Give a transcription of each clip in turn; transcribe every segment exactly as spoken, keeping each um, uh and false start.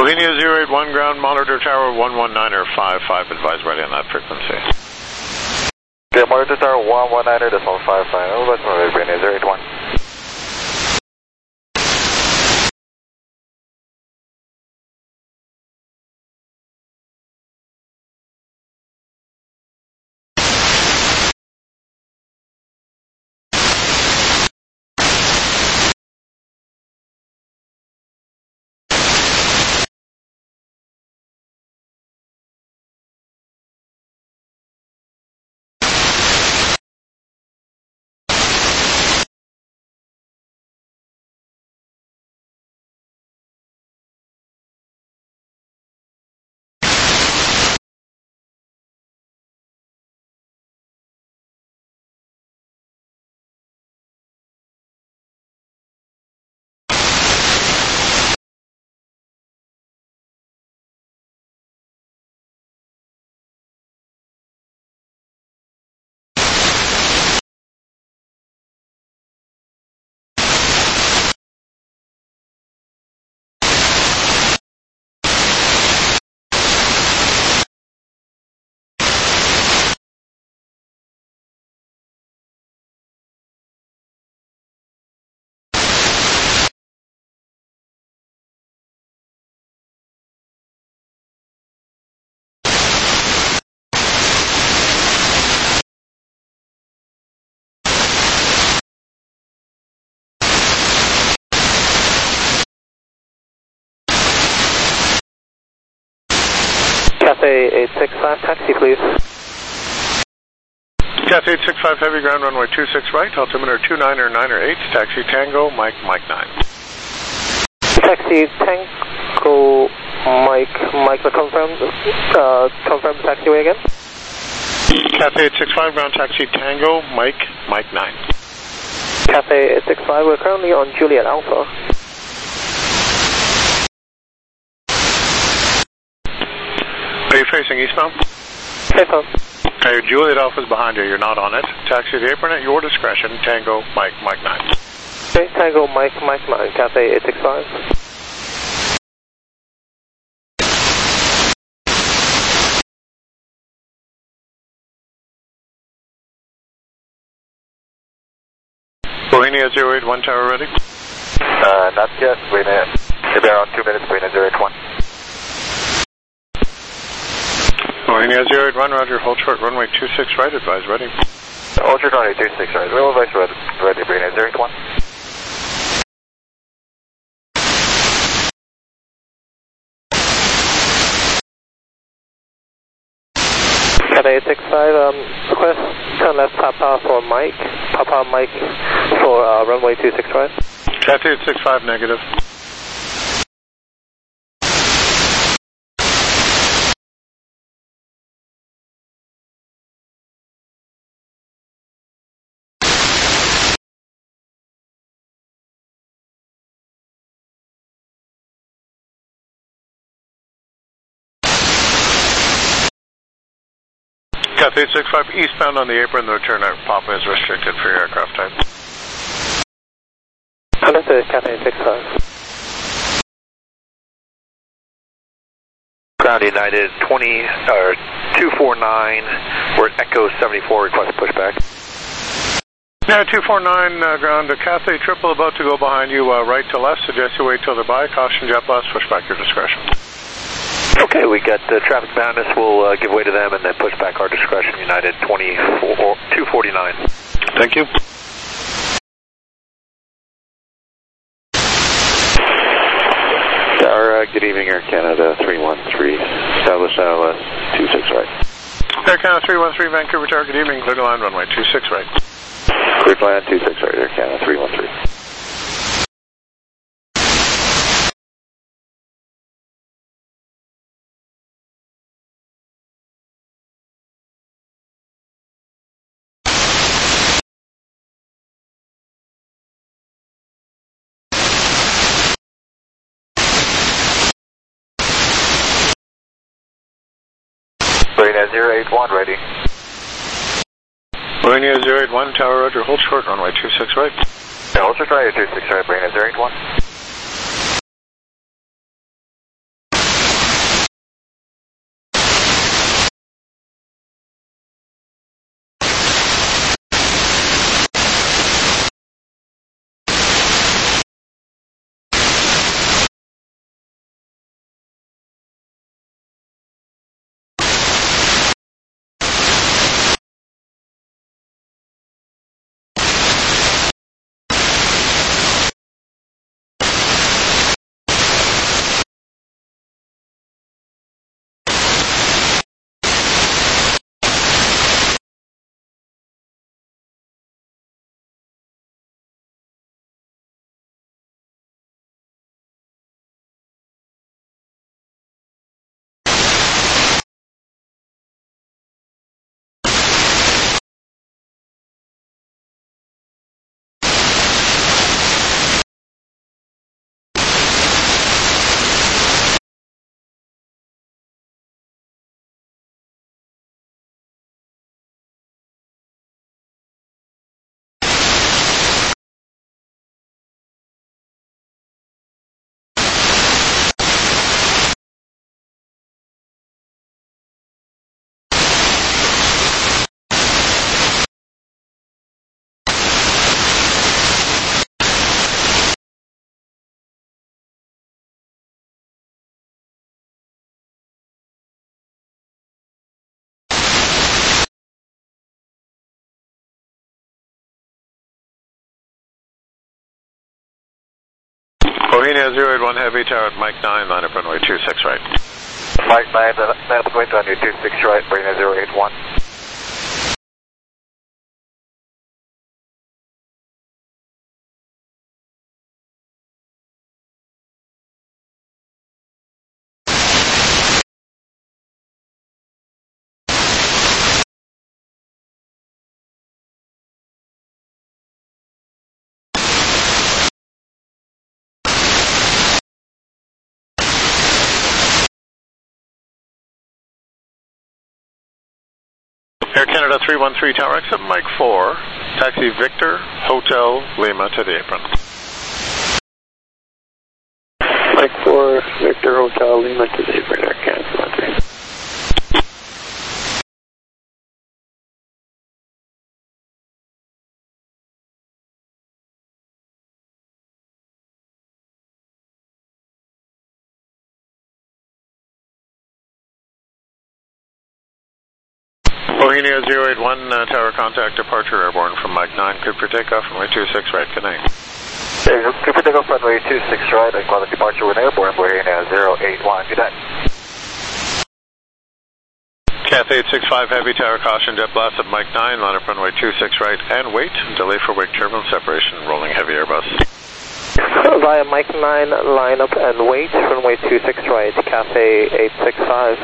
Bohemia zero eight one, ground monitor tower one one niner five five, advise ready on that frequency. Yeah, monitor tower one one niner, decimal five five, advise ready, Bohemia zero eight one. Cathay eight six five, taxi please. Cathay eight six five, heavy ground runway two six right, altimeter two niner niner eight, taxi Tango, Mike, Mike nine. Taxi Tango, Mike, Mike, confirm, uh, confirm the taxiway again. Cathay eight six five, ground taxi Tango, Mike, Mike nine. Cathay eight six five, we're currently on Juliet Alpha. Are you facing eastbound? Eastbound. Okay, Juliet Alpha's behind you, you're not on it. Taxi the apron at your discretion, Tango, Mike, Mike nine. Okay, Tango, Mike, Mike nine, Cathay eight six five. Bohemia zero eight one, tower ready? Uh, not yet, wait a minute. Maybe around two minutes, Bohemia zero eight one. Bohemia zero eight one, roger, hold short, runway two six right, advise ready. Hold short, runway two six right, we'll advise ready, ready, Bohemia zero eight one. Cathay eight six five, um, request turn left Papa for Mike, Papa Mike for uh, runway two six right. Cathay eight six five, negative. Cathay eight six five, eastbound on the apron, the return at Papa is restricted for your aircraft type. Understood, Cathay eight six five. Ground United twenty, or two four nine, we're at Echo seventy-four, request pushback. Yeah, two four nine, uh, ground to Cathay triple about to go behind you, uh, right to left, suggest you wait till they're by, caution jet blast, pushback your discretion. Okay, we got uh, traffic boundness, we'll uh, give way to them and then push back our discretion, United twenty-four, two forty-nine. Thank you. Tower, uh, good evening, Air Canada three one three, establish L S two six right. Air Canada three one three, Vancouver Tower, good evening, clear to line runway two six right. Clear to line two six right, Air Canada three one three. Bohemia zero eight one, ready. Bohemia zero eight one, tower roger, hold short, runway two six right. Yeah, hold short, runway two six right, Bohemia zero eight one. Bohemia zero eight one Heavy, tower at Mike nine, line up runway two six right. Mike nine, line up going to runway two six right, Bohemia zero eight one. Air Canada three one three, tower exit Mike four, taxi Victor, Hotel, Lima to the apron. Mike four, Victor, Hotel, Lima to the apron, Air Canada three one three. Bohemia zero eight one, uh, tower contact departure airborne from Mike nine, good for takeoff, runway two six right, good night. Good for takeoff, runway two six right, and call the departure with airborne, Bohemia zero eight one, good night. Cathay eight six five Heavy, tower caution, jet blast at Mike nine, line up runway two six right, and wait, delay for wake turbulence separation, rolling heavy Airbus. Via Mike nine, line up and wait, runway two six right, Cathay eight six five.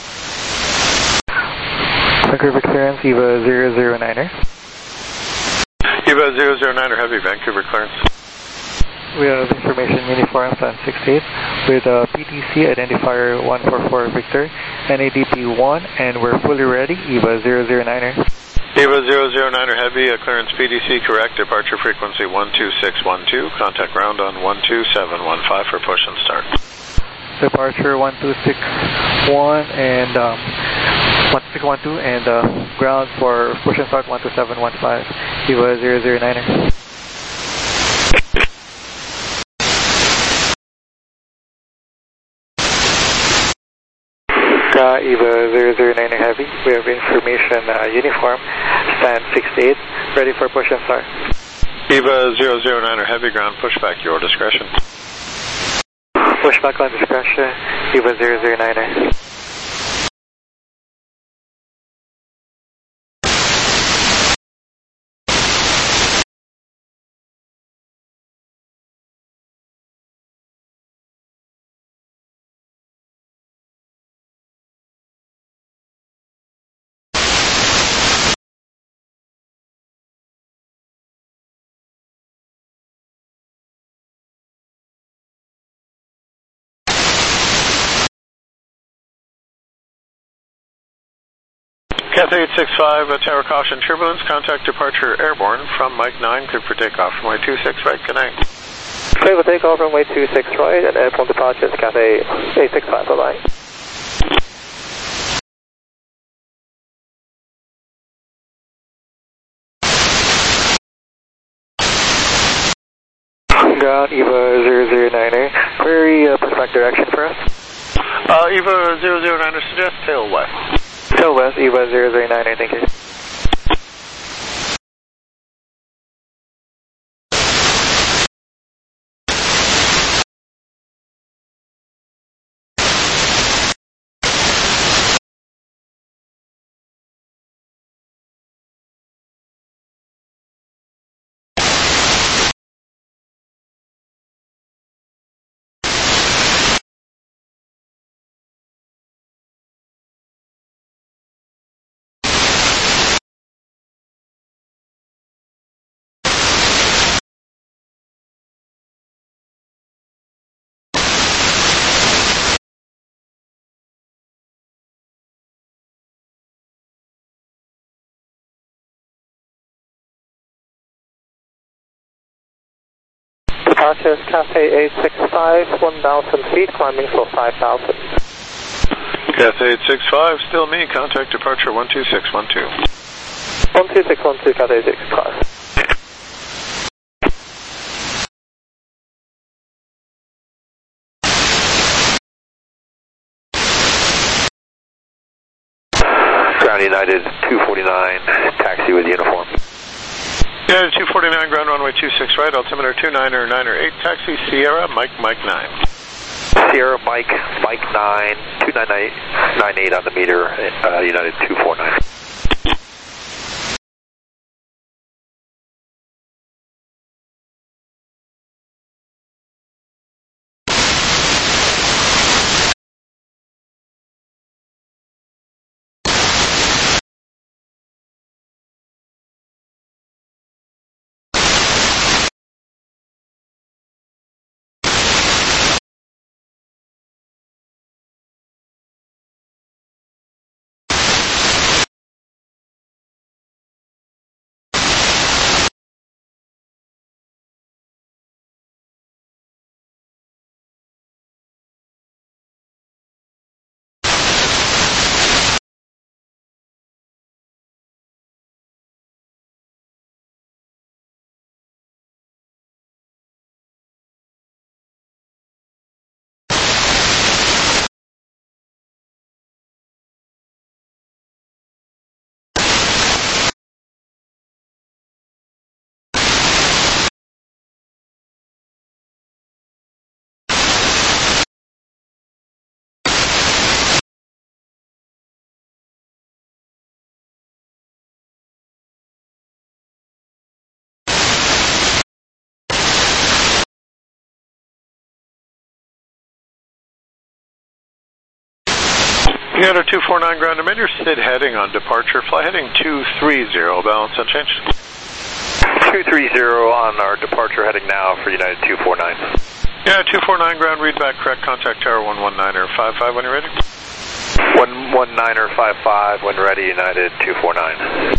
Vancouver clearance, EVA zero zero niner. EVA zero zero niner Heavy, Vancouver clearance. We have information uniform plan six eight with a P T C identifier one four four Victor, N A D P one, and we're fully ready, EVA zero zero niner. EVA zero zero niner Heavy, uh, clearance P D C correct, departure frequency one two six one two, contact ground on one two seven one five for push and start. Departure one two six one and um, one two six one two and uh, ground for push and start one two seven one five, EVA zero zero niner. Uh, EVA zero zero niner Heavy, we have information uh, uniform, stand six eight, ready for push and start. EVA zero zero niner Heavy, ground pushback, your discretion. Pushback on discretion, EVA zero zero niner. Cathay eight six five, uh, tower caution turbulence, contact departure airborne from Mike nine, good for takeoff, runway two six right, good night. Clear for takeoff, runway two six right, and airborne departure is Cathay eight six five, bye-bye. Ground, EVA zero zero niner, query uh, pushback direction for us. Uh, EVA zero zero niner, suggest tail west. Tail west, EVA zero zero niner, thank you. Departure is Cathay eight six five, one thousand feet, climbing for five thousand. Cathay eight six five, still me, contact departure one two six one two. one two six one two, Cathay eight six five. Ground United two forty-nine, taxi with uniform. United two forty-nine, ground runway two six right, altimeter two niner niner eight, taxi Sierra, Mike, Mike nine. Sierra, Mike, Mike nine, two nine nine eight on the meter, uh, United two four nine. United two four nine, ground emitter, S I D heading on departure, fly heading two three zero, balance unchanged. two three zero on our departure heading now for United two four nine. Yeah, two four nine, ground read back correct, contact tower one one niner five five when you're ready. one one niner five five when ready, United two four nine.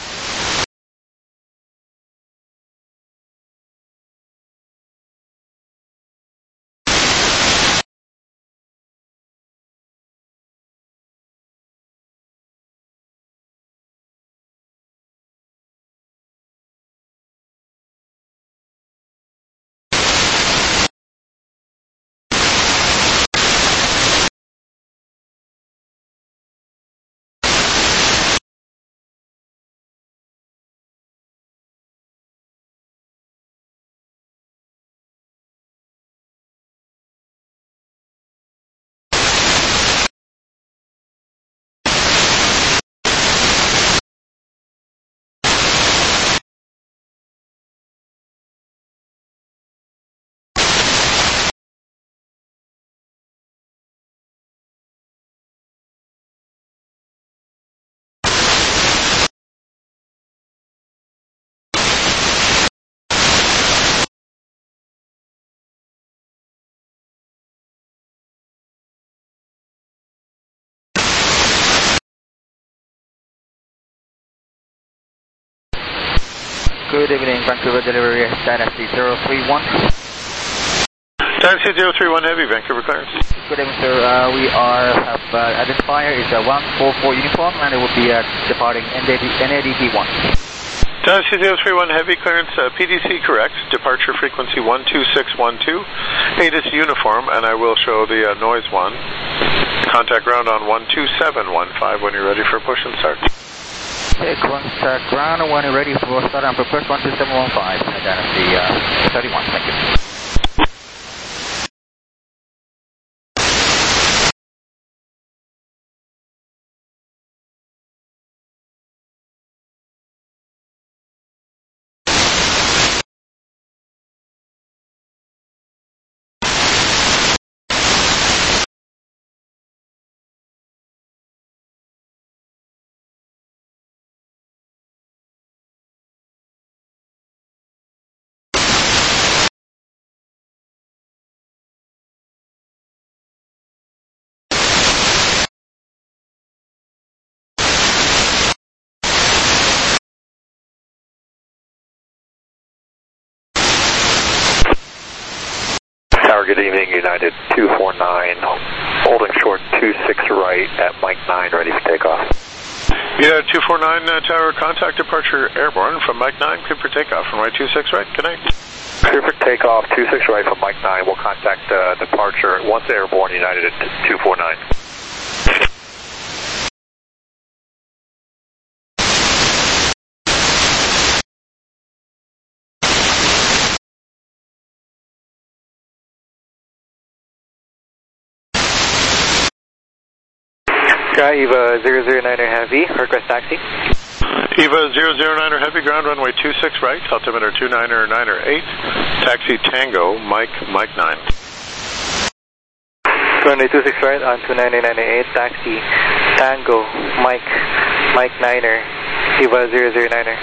Good evening, Vancouver delivery, Dynasty zero three one. Dynasty zero three one Heavy, Vancouver clearance. Good evening, sir. Uh, we are, have uh, identifier is a one four four uniform and it will be uh, departing N A D P one. Dynasty zero three one Heavy, clearance uh, P D C correct, departure frequency one two six one two, A T I S uniform, and I will show the uh, noise one. Contact ground on one two seven one five when you're ready for push and start. Okay, contact ground when you're ready for start and push one two seven one five, Dynasty uh, thirty-one, thank you. Tower, good evening, United two four nine, holding short two six right at Mike nine, ready for takeoff. Yeah, two four nine uh, Tower, contact departure airborne from Mike nine, clear for takeoff from right two six right, good night. Clear for takeoff, two six right from Mike nine, we'll contact uh, departure once airborne, United at two four nine. Sky Eva zero zero niner Heavy, request taxi. Eva zero zero niner Heavy, ground runway two six right, altimeter two niner niner eight, taxi Tango, Mike, Mike nine. Runway two six right on two niner niner eight, taxi Tango, Mike, Mike niner, Eva zero zero niner.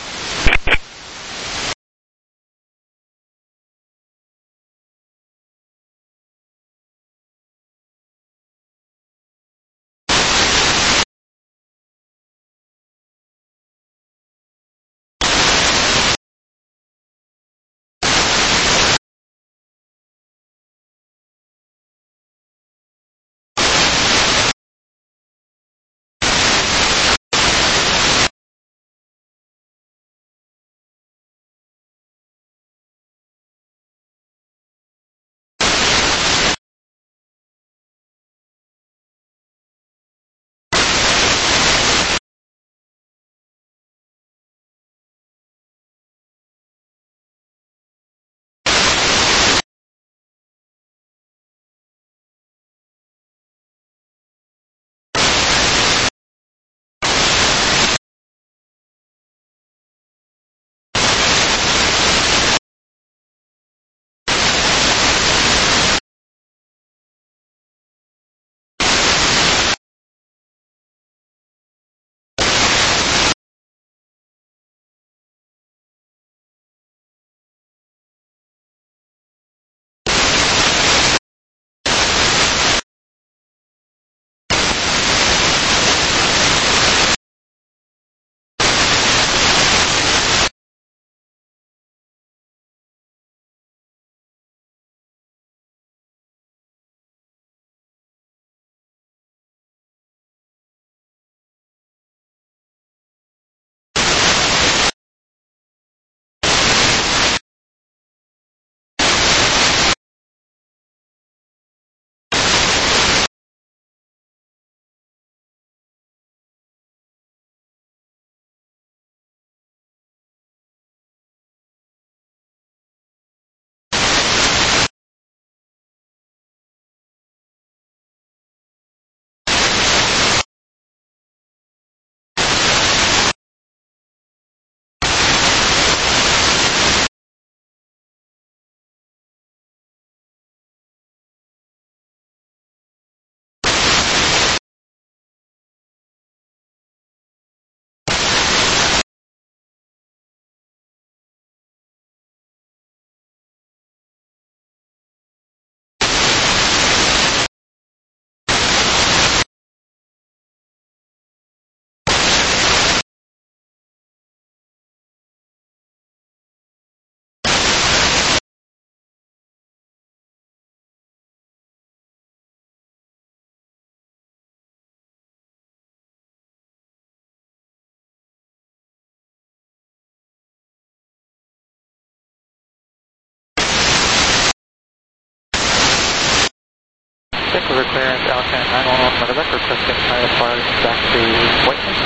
Thank you for clearance, Alcan nine one one Medevac, requesting higher fire back to Whiteman.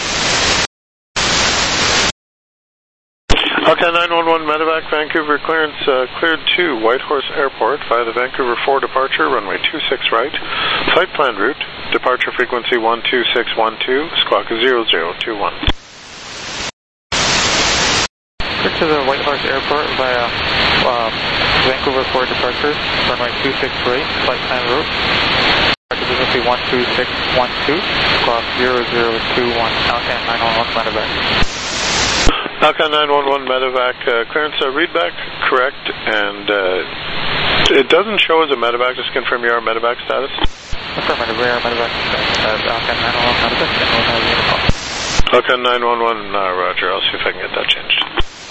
Alcan nine one one Medevac, Vancouver clearance uh, cleared to Whitehorse Airport via the Vancouver four departure, runway two six right, flight plan route, departure frequency one two six one two, squawk zero zero two one. Clear to the Whitehorse Airport via uh, Vancouver four departure, runway two six right, flight plan route, departure frequency one two six one two, squawk zero zero two one, Alcan nine one one Medevac. Alcan nine one one Medevac, uh, clearance uh, readback correct, and uh, it doesn't show as a Medevac. Just confirm your Medevac status. Affirmative, we are Medevac as Alcan nine one one Medevac, and we'll have uniform. Alcan nine one one, uh, roger, I'll see if I can get that changed.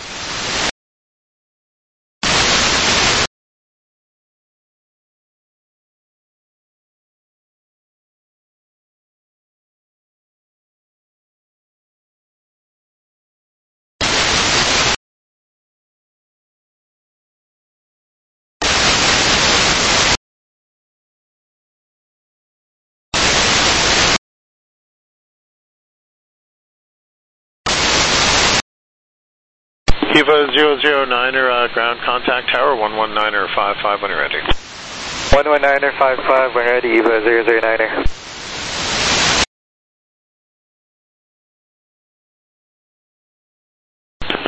Eva zero zero niner, uh, ground contact tower, one one niner five five when you're ready. one one niner five five when ready, Eva zero zero niner.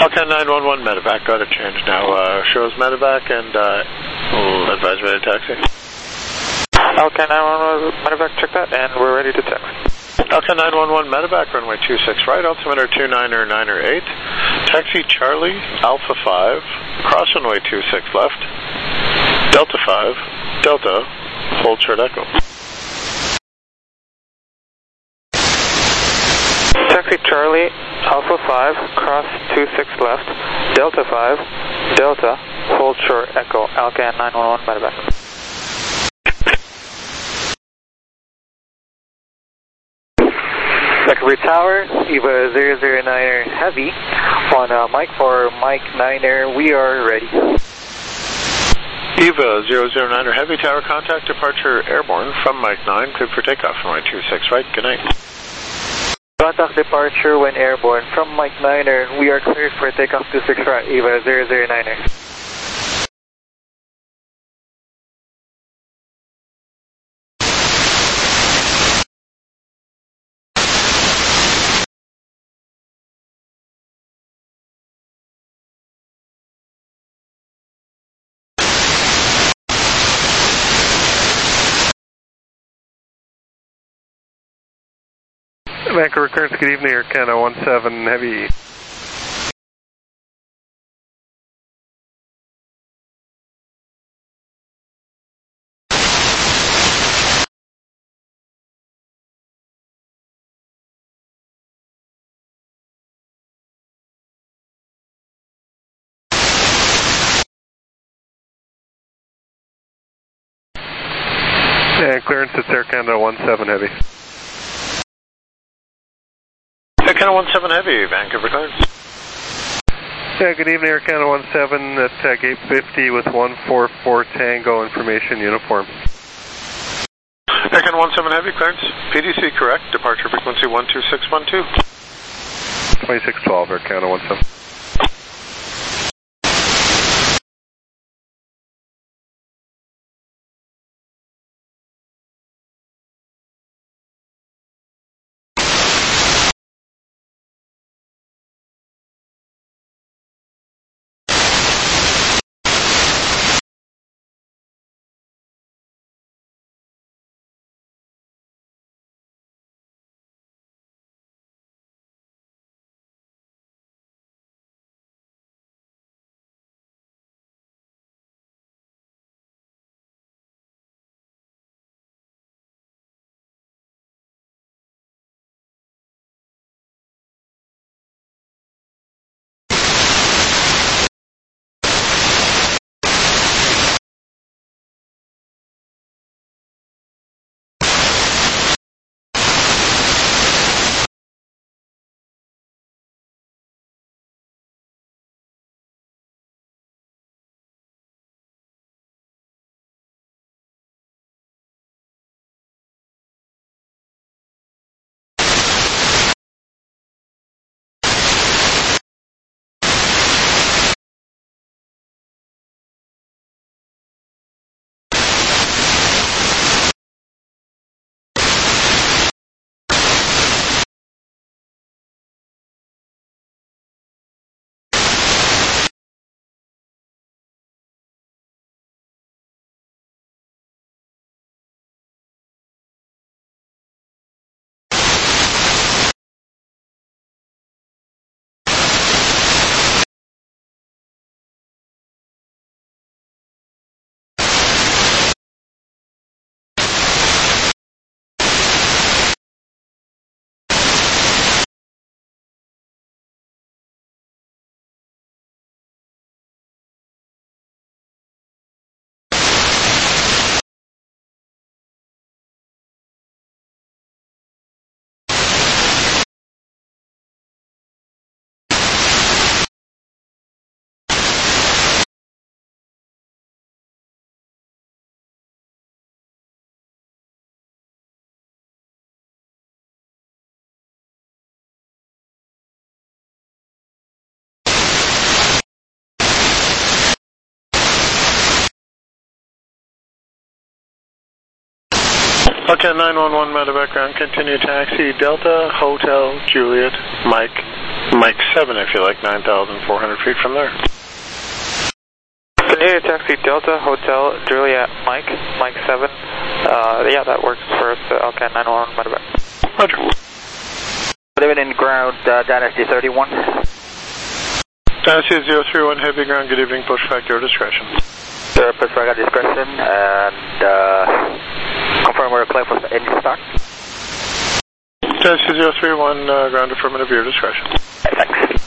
Elcan nine one one medevac, got a change now. Uh, shows medevac and uh, we'll advise ready to taxi. Elcan nine one one medevac, check that, and we're ready to taxi. Elcan nine one one medevac, runway two six right, altimeter two niner niner eight. Taxi Charlie, Alpha five, cross runway two six left. Delta five, Delta, hold short echo. Taxi Charlie, Alpha five, cross two six left, Delta five, Delta, hold short echo, Elcan nine one one medevac. Secondary Tower, Eva zero zero niner Heavy, on uh, Mike for Mike niner, we are ready. Eva zero zero niner Heavy, tower contact, departure airborne from Mike nine, cleared for takeoff, runway two six right, good night. Contact departure when airborne from Mike niner, we are cleared for takeoff two six right, Eva zero zero niner. Vancouver Currents, good evening, Air Canada one seven Heavy. And clearance, it's Air Canada one seven Heavy. Air Canada one seven Heavy, Vancouver clearance. Yeah, good evening, Air Canada one seven at uh, gate fifty with one four four Tango information uniform. Air Canada one seven Heavy, clearance. P D C correct, departure frequency one two six one two. twenty-six twelve, Air Canada one seven. Okay, nine one one medevac ground, continue taxi, Delta, Hotel, Juliet, Mike, Mike seven, if you like, nine thousand four hundred feet from there. Canadian Taxi Delta Hotel Juliet Mike, Mike seven. Uh, yeah, that works for us. Uh, L C A N nine one one, Medevac. Roger. Living in ground, uh, Dynasty thirty-one. Dynasty zero three one, heavy ground, good evening, pushback your discretion. Sir, pushback at discretion, and uh, confirm we're clear for engine start. Dynasty zero three one, uh, ground affirmative, your discretion. Thanks.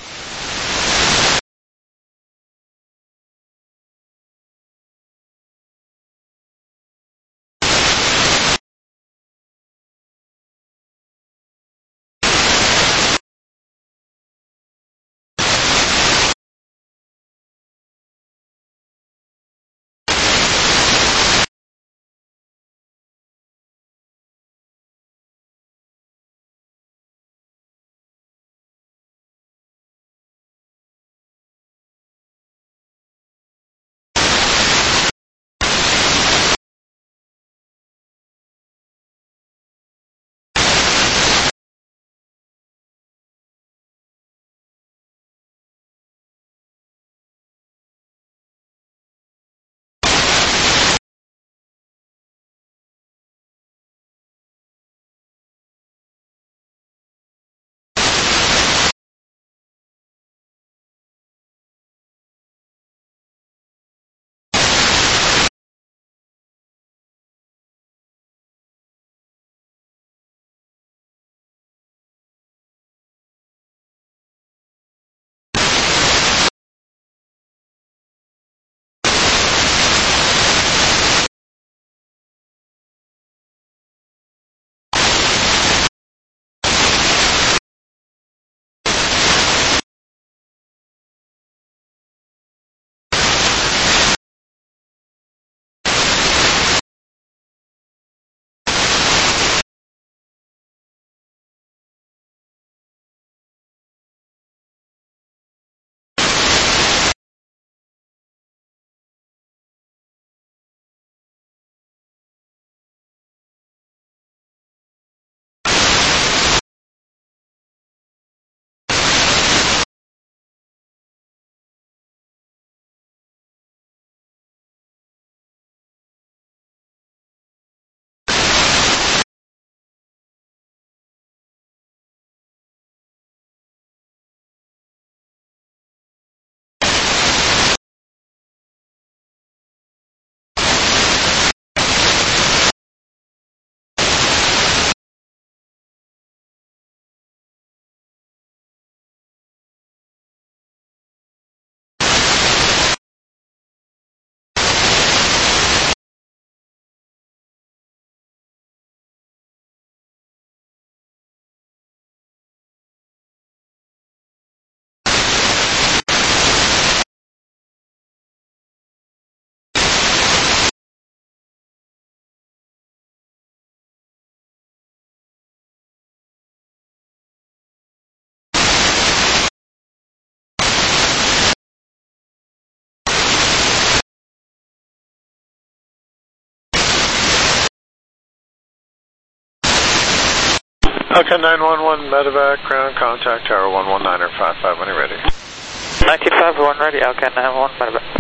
L C A N nine one one, Medevac, ground contact tower one one nine five five when you're ready. nineteen five one ready, L C A N nine one one, Medevac.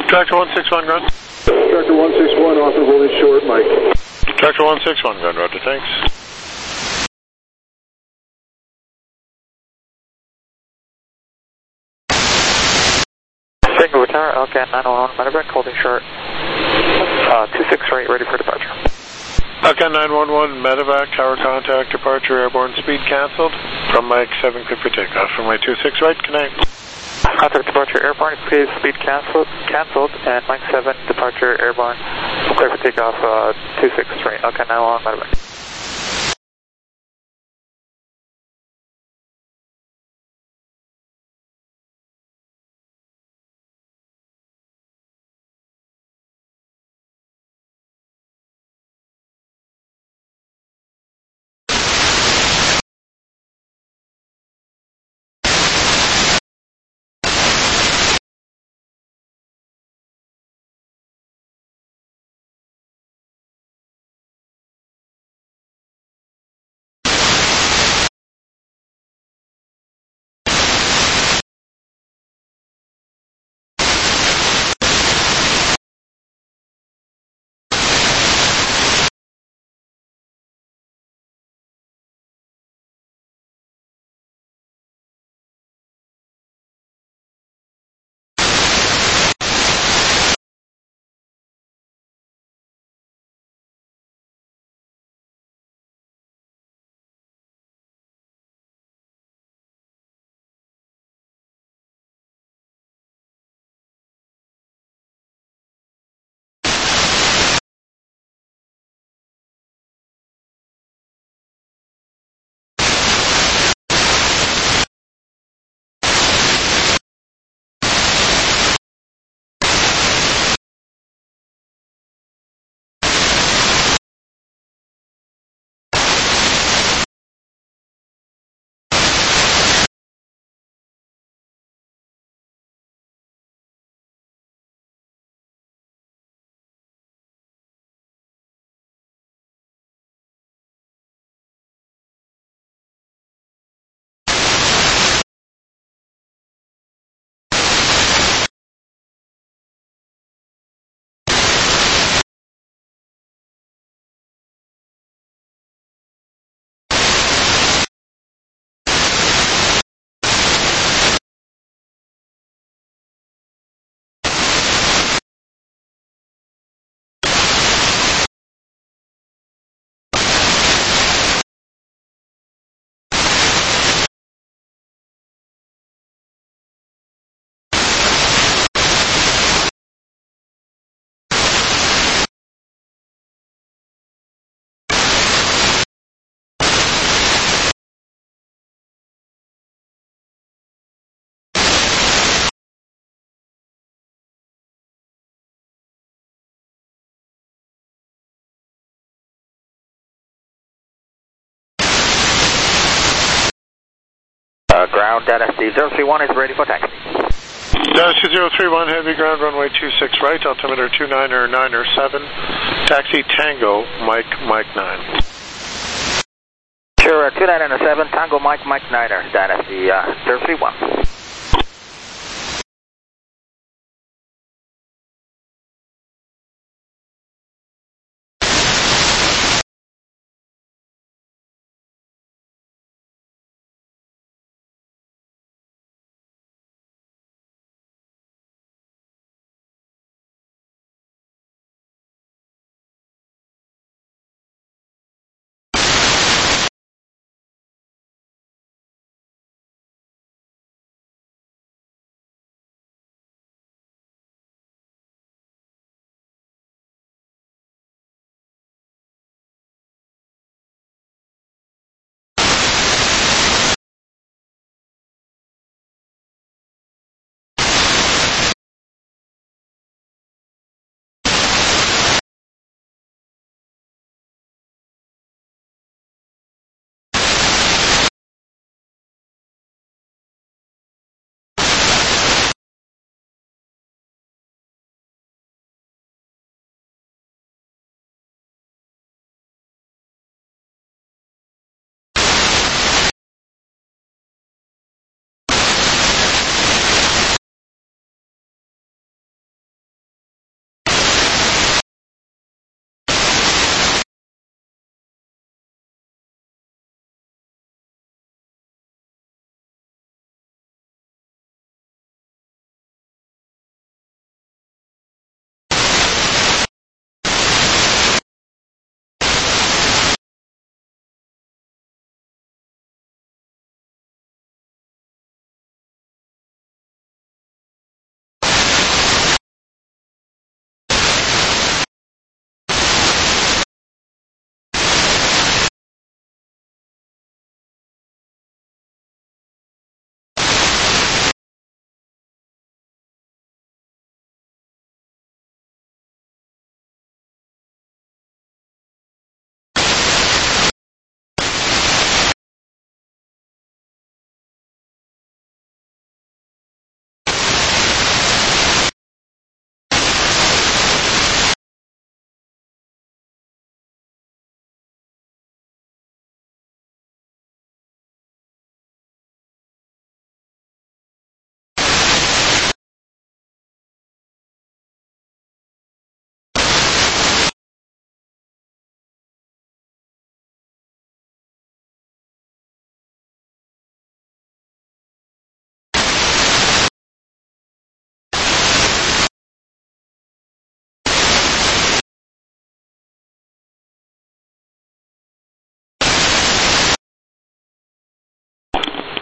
Tractor one six one, ground. Tractor one six one, offer holding short, Mike. Tractor one six one, ground, roger, thanks. Vancouver Tower, L C A T nine one one, medevac, holding short. Uh, two six right, ready for departure. L C A T nine one one, medevac, tower contact, departure, airborne speed canceled. From Mike seven, clear for takeoff. From Mike two six right, connect. Contact departure airborne, please speed canceled, canceled, and Mike seven, departure airborne, clear for takeoff, uh, two six right, L C A T nine one one, medevac. Uh, ground, data C zero three one is ready for taxi. Data C zero three one, heavy ground, runway two six right, altimeter two niner niner seven, taxi Tango, Mike, Mike nine. Sure, uh, two niner seven, Tango Mike, Mike Niner, data C uh, zero three one.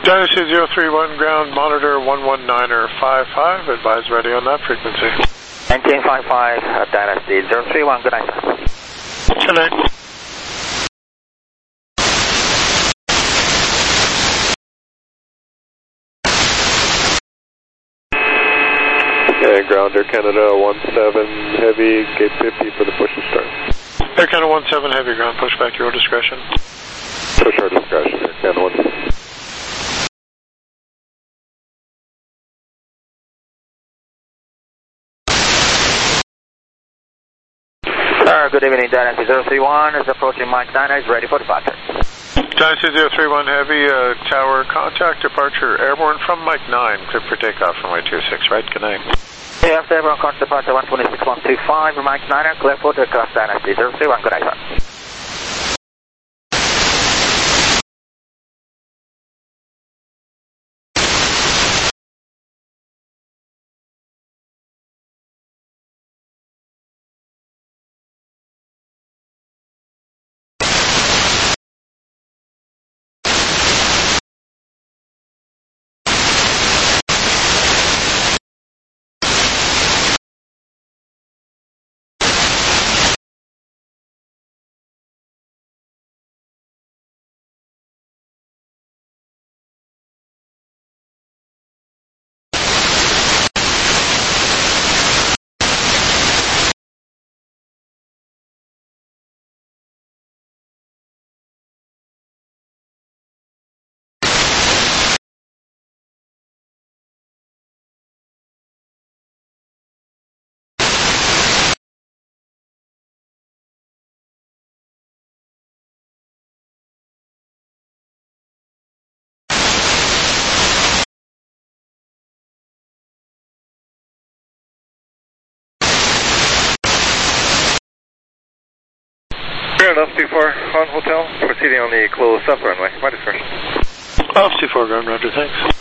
Dynasty zero three one, ground monitor one one niner five five, advise ready on that frequency. nineteen five five, uh, Dynasty zero three one, good night, sir. Good night. Okay, ground Air Canada one seven heavy, gate fifty for the push and start. Air Canada one seven heavy, ground push back your discretion. Push our discretion, Air Canada one seven. Sir, good evening, Dynasty zero three one is approaching Mike nine, is ready for departure. Dynasty zero three one heavy, uh, tower contact, departure airborne from Mike nine, clear for takeoff from runway two six, right, good night. Okay, after airborne contact departure one two six one two five, Mike nine, clear for takeoff, Dynasty zero three one, good night, sir. Fair enough, two four on hotel, proceeding on the closed up runway, my discretion. Off two four, ground roger, thanks.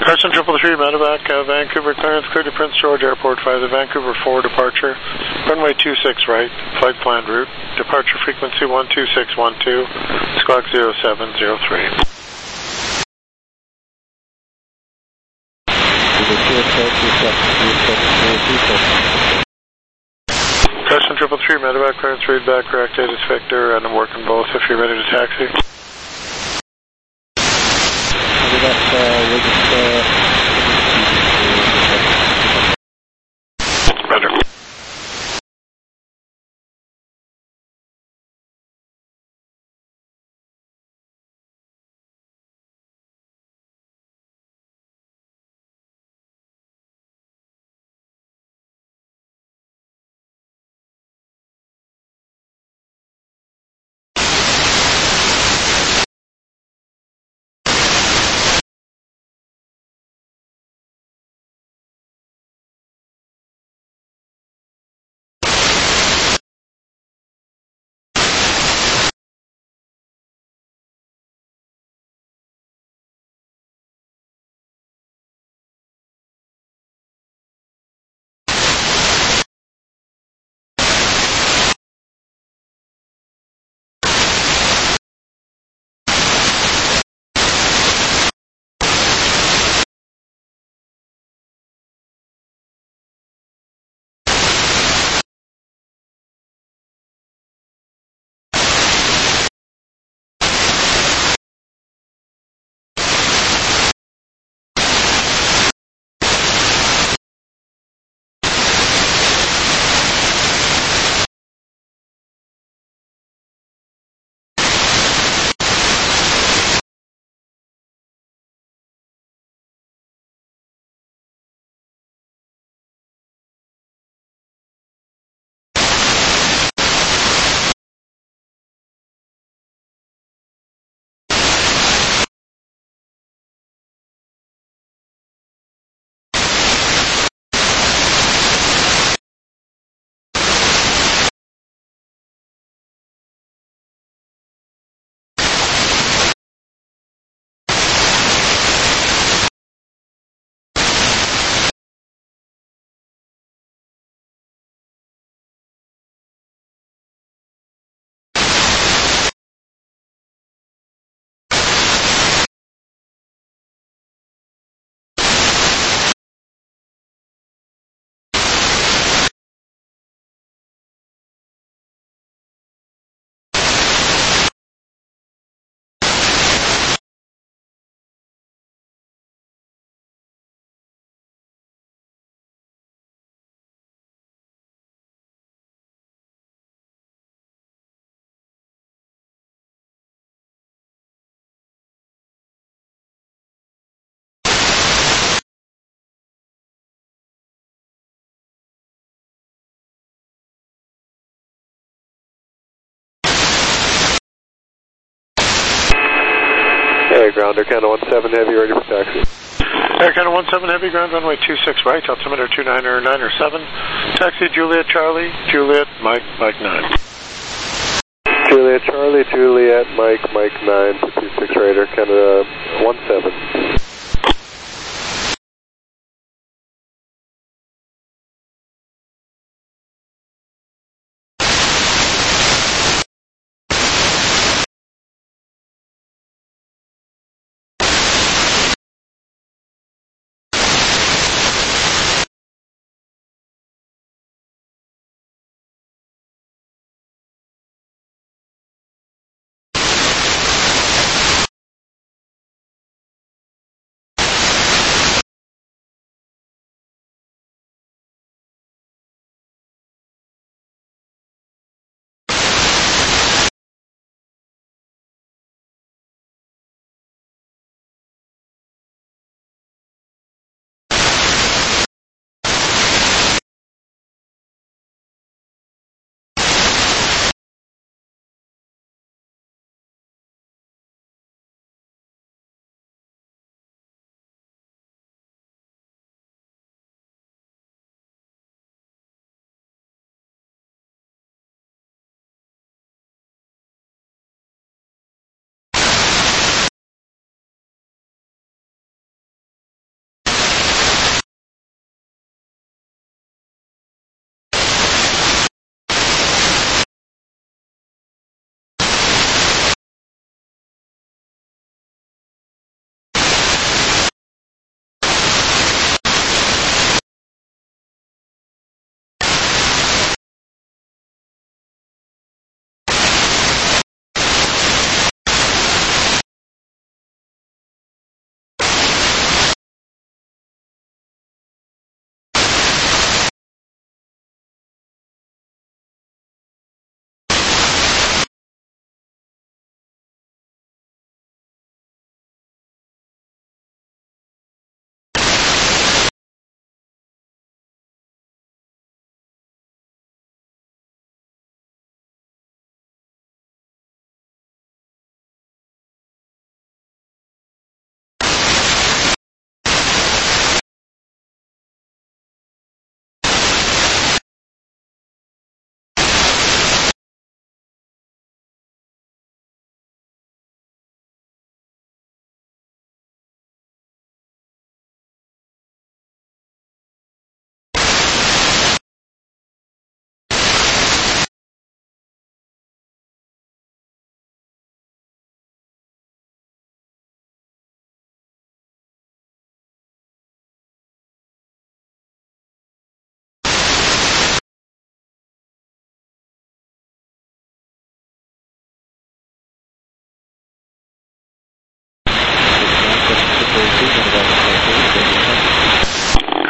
Carson triple three, medevac, uh, Vancouver clearance, clear to Prince George Airport via the Vancouver four departure, runway two six right, flight plan route, departure frequency one two six one two, squawk zero seven zero three. Carson triple three, medevac clearance, read back, correct date is Victor, and I'm working both if you're ready to taxi. Roger. Hey, ground, Air Canada one seven Heavy, ready for taxi. Air Canada one seven Heavy, ground runway two six right, altimeter two nine nine seven, taxi Juliet Charlie, Juliet Mike, Mike nine. Juliet Charlie, Juliet Mike, Mike nine, two six right, Air Canada one seven.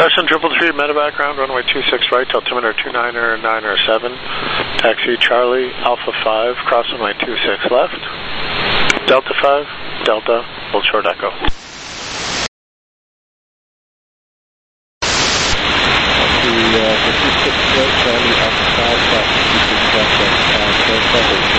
Carson triple three, medevac ground, runway two six right, altimeter two niner niner seven, taxi Charlie Alpha five, cross runway two six left, Delta five, Delta, hold short echo. The uh, two six right, Charlie Alpha five, cross two six left, uh,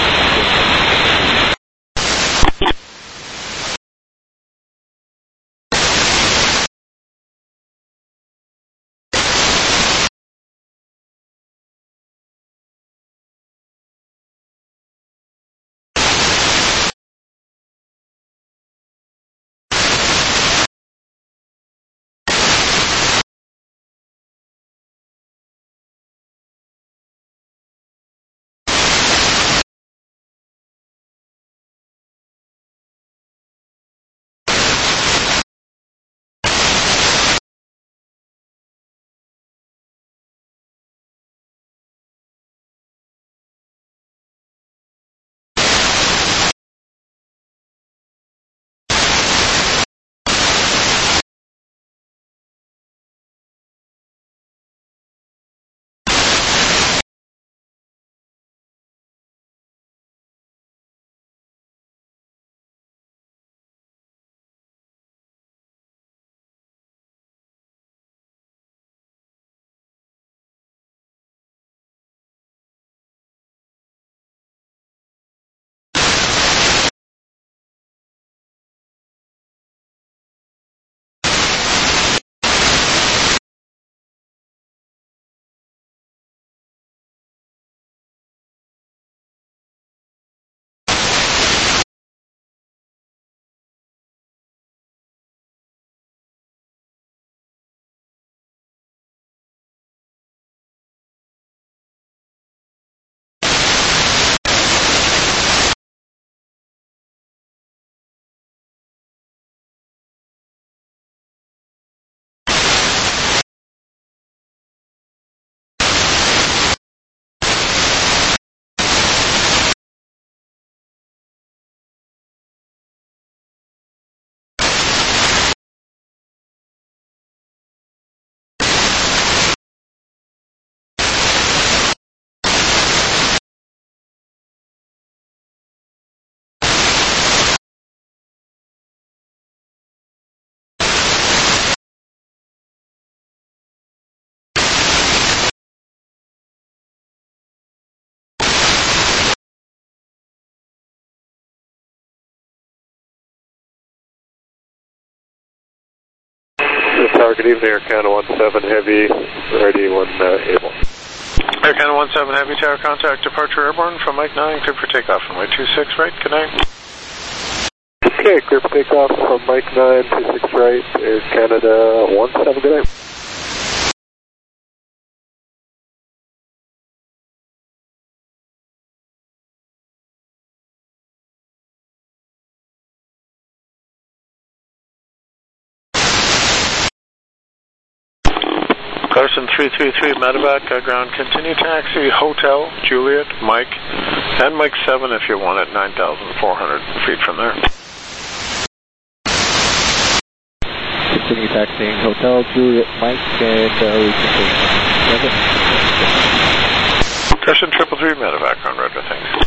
Tower, good evening, Air Canada one seven Heavy, ready when uh, able. Air Canada one seven Heavy, tower contact, departure airborne from Mike nine, clear for takeoff from Mike two six right, good night. Okay, clear for takeoff from Mike nine, two six right, Air Canada one seven, good night. Carson three three three, medevac, uh, ground, continue taxi, Hotel, Juliet, Mike, and Mike seven if you want it, nine thousand four hundred feet from there. Continue taxiing Hotel, Juliet, Mike, and uh, we can Carson triple three, medevac, ground, Roger, thanks.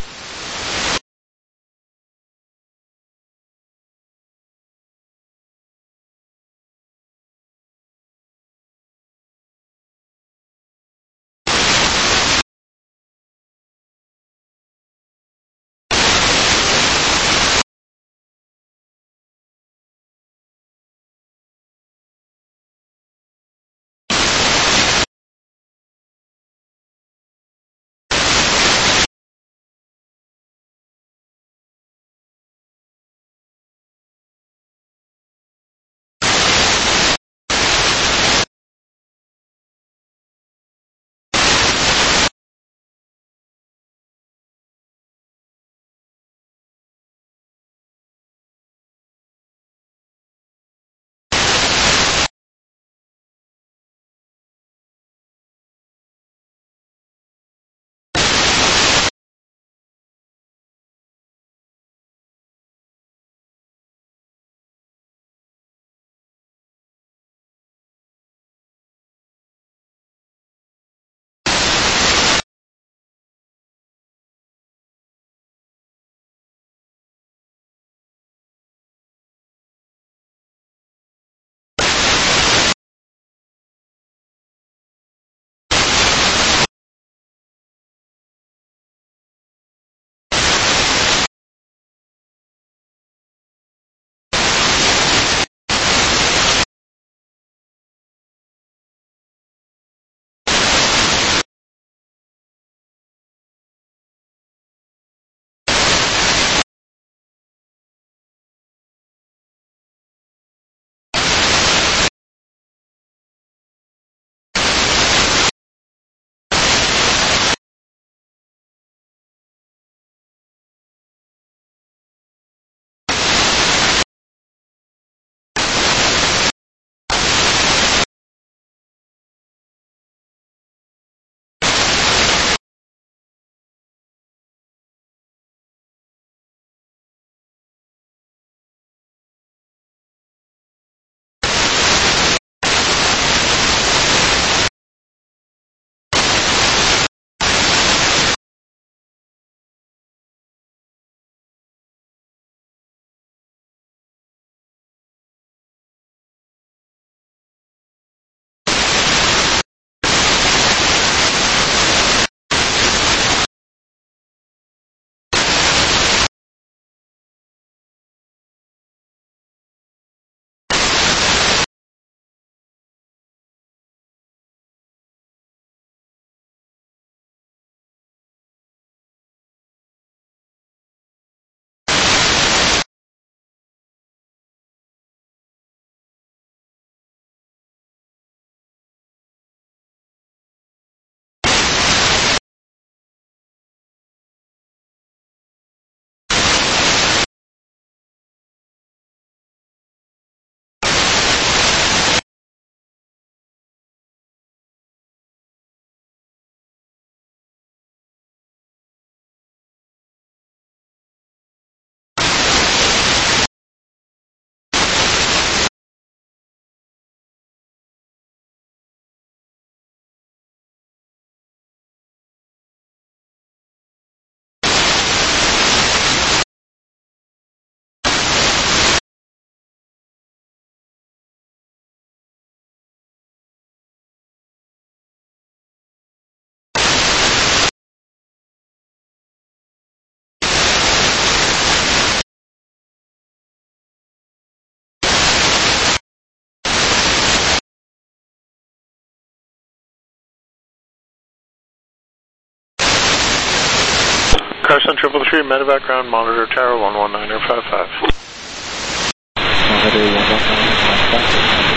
Carson triple three, medevac ground monitor tower one one nine five five. Monitor one one nine five five.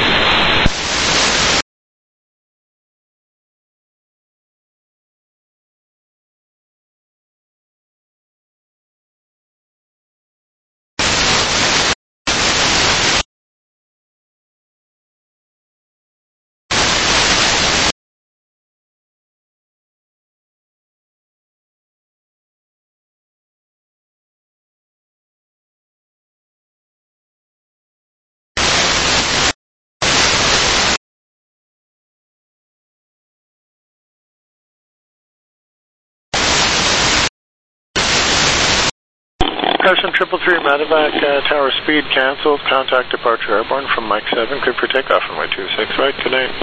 Carson triple three, medevac uh, tower speed canceled. Contact departure airborne from Mike seven. Clear for takeoff runway two six right. Good night.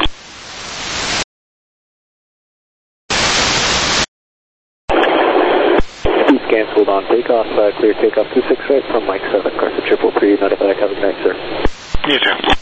Speed canceled on takeoff. Uh, clear takeoff two six right from Mike seven. Carson triple three, medevac. Have a good night, sir. You too.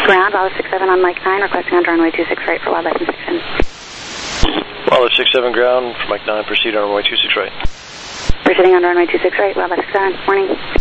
Ground, Wildlife six seven on Mike nine, requesting on runway two six right for wildlife inspection. Wildlife six seven ground for Mike nine, proceed on runway two six right. Proceeding on runway two six right, Wildlife six seven, morning.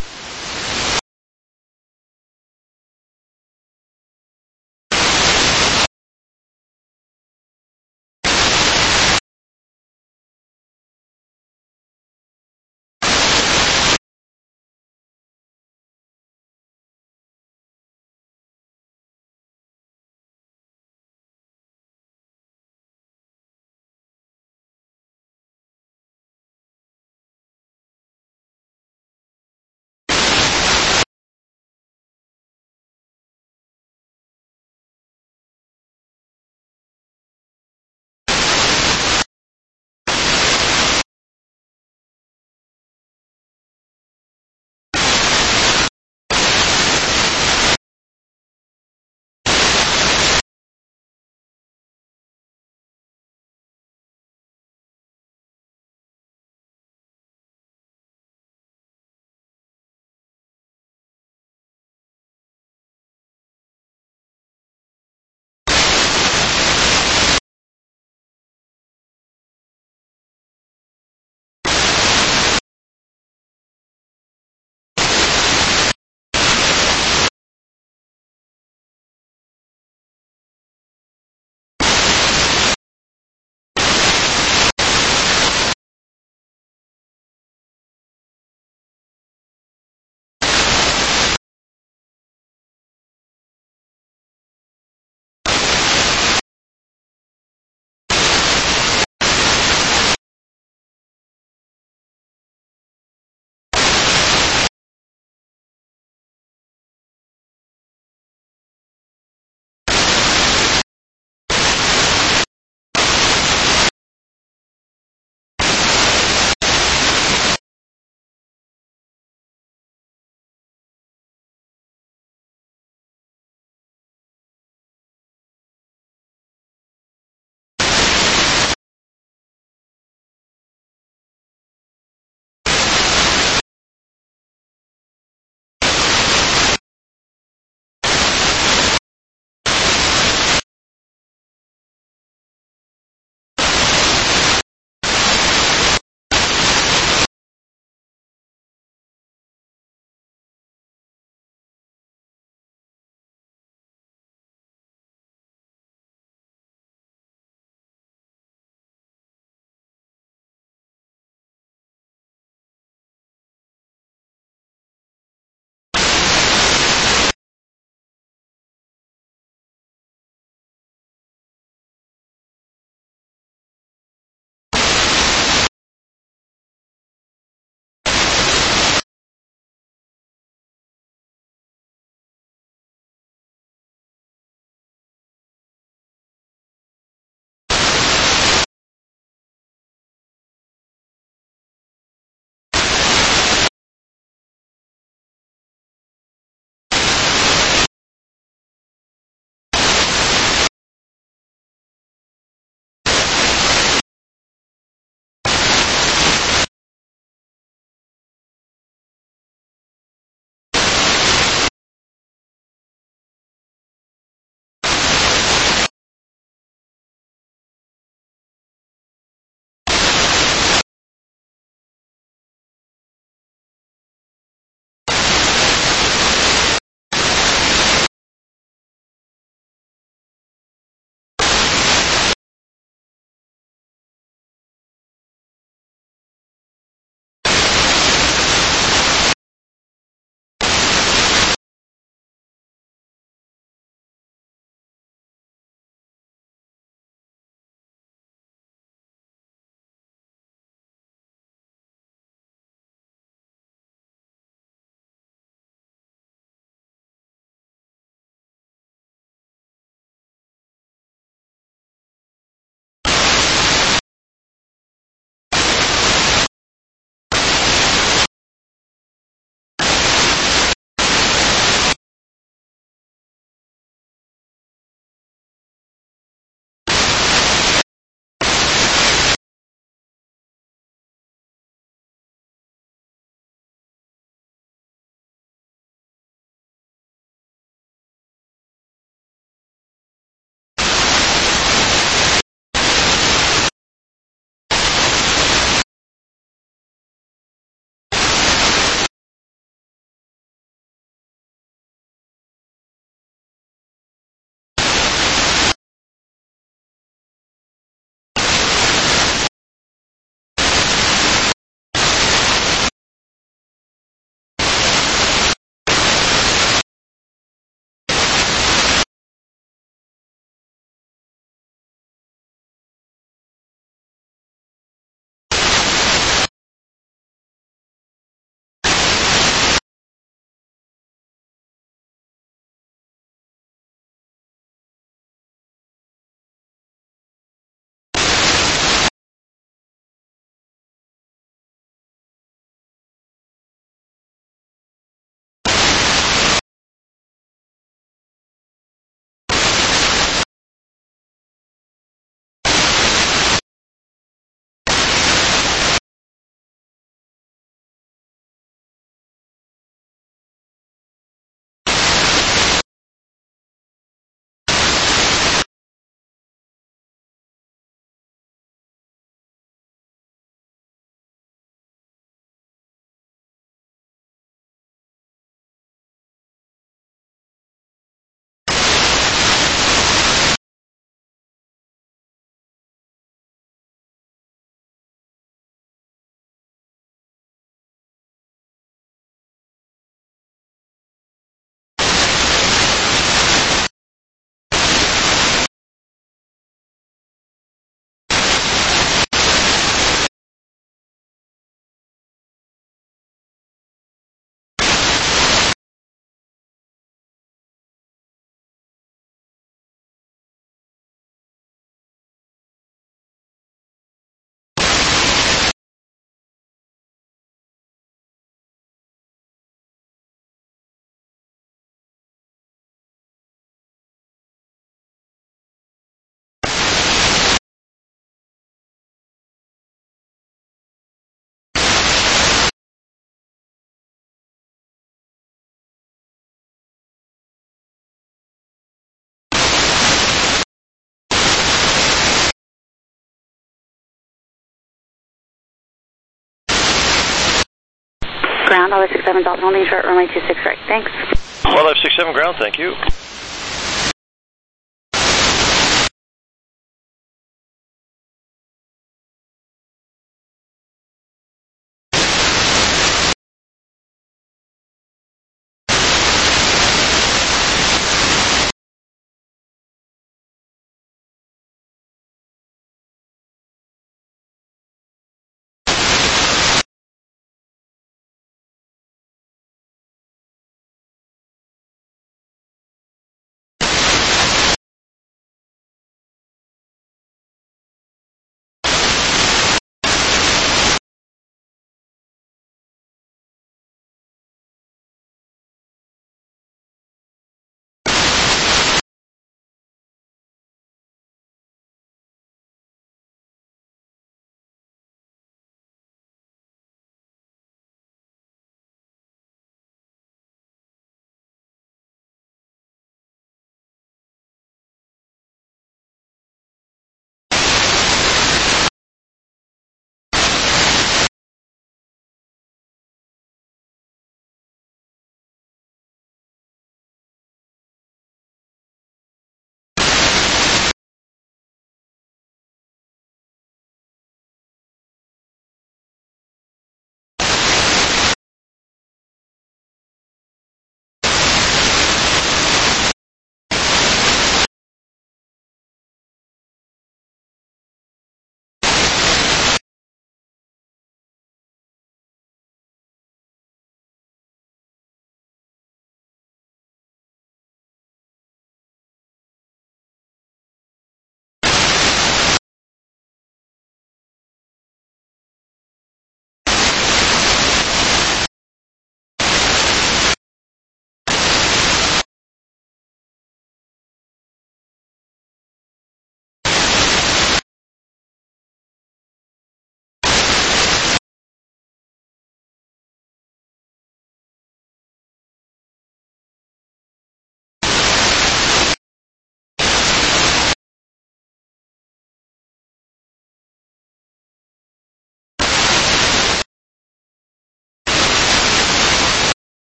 Ground, Wildlife six seven, Dolphin holding short, runway two six right. Thanks. Wildlife six seven ground, thank you.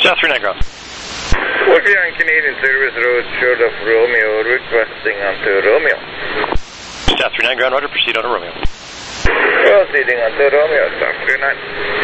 South three nine ground. forty-nine Canadian Service Road, short of Romeo, requesting onto Romeo. South three nine ground, roger, proceed on to Romeo. Proceeding onto Romeo, South three nine.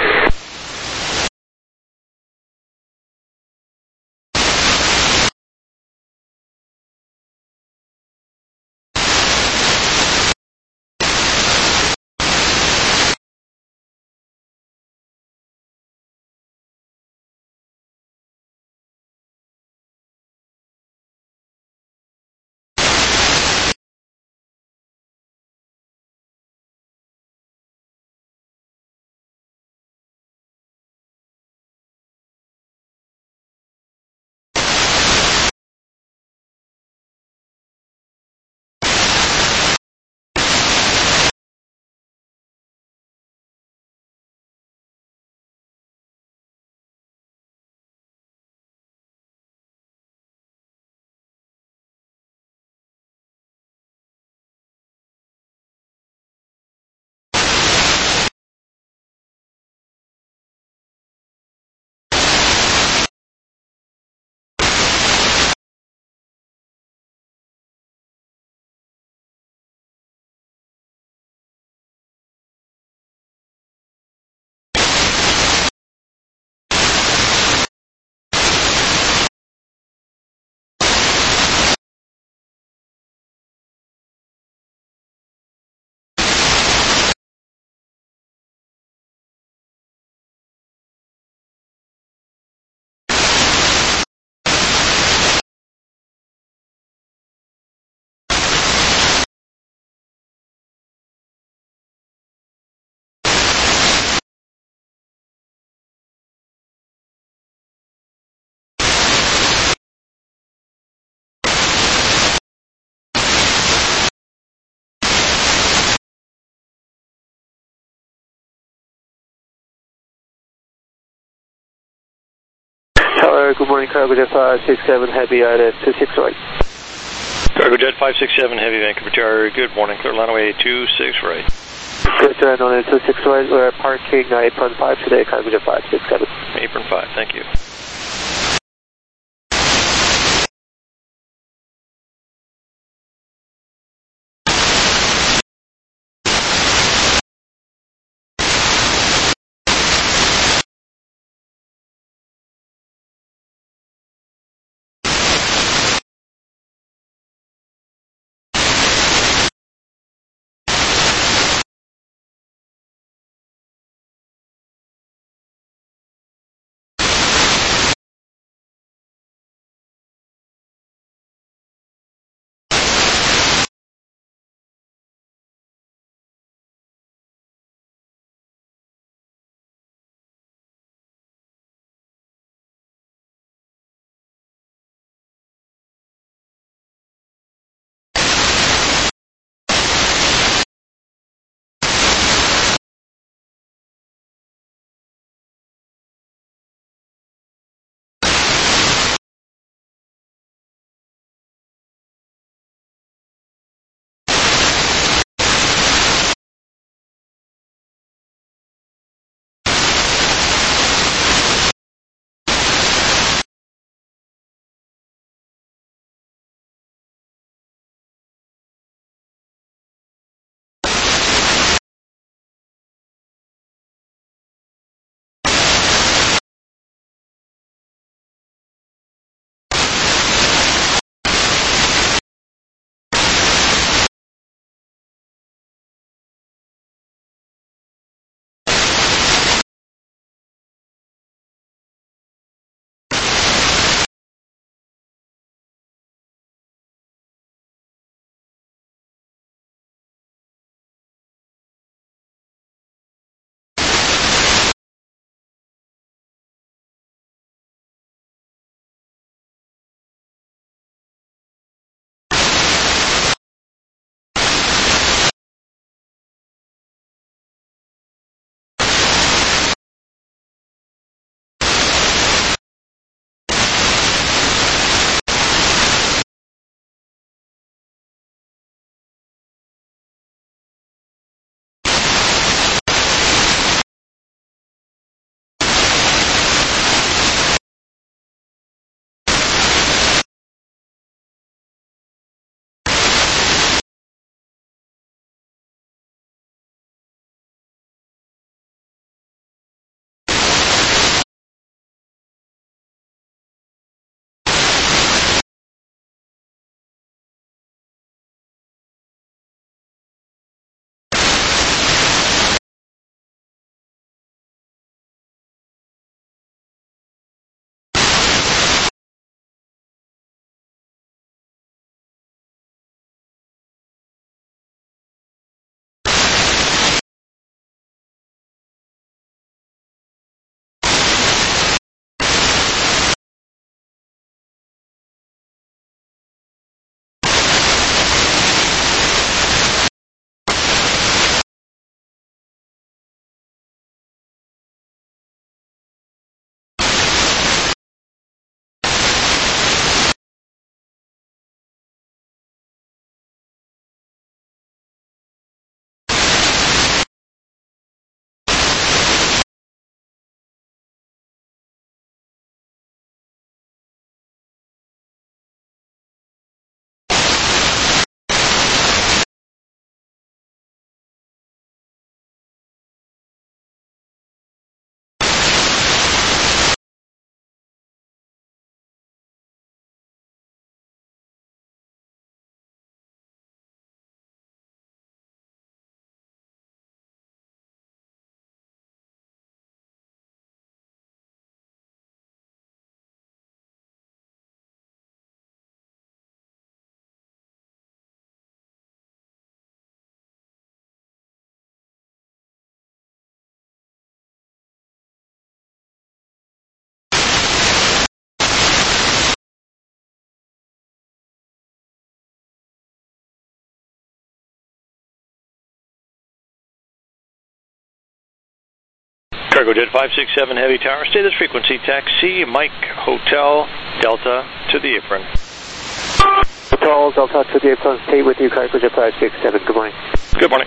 Tower, good morning, Cargo Jet five six seven, Heavy out at two six right. Cargo Jet five six seven, Heavy, Vancouver Tower, good morning, clear line away two six right. Good to land on at two six right, we're parking apron five today, Cargo Jet five six seven. Apron five, thank you. Cargojet five six seven Heavy Tower, stay this frequency, taxi, Mike, Hotel, Delta to the apron. Hotel, Delta to the apron, stay with you, Cargojet five six seven, good morning. Good morning.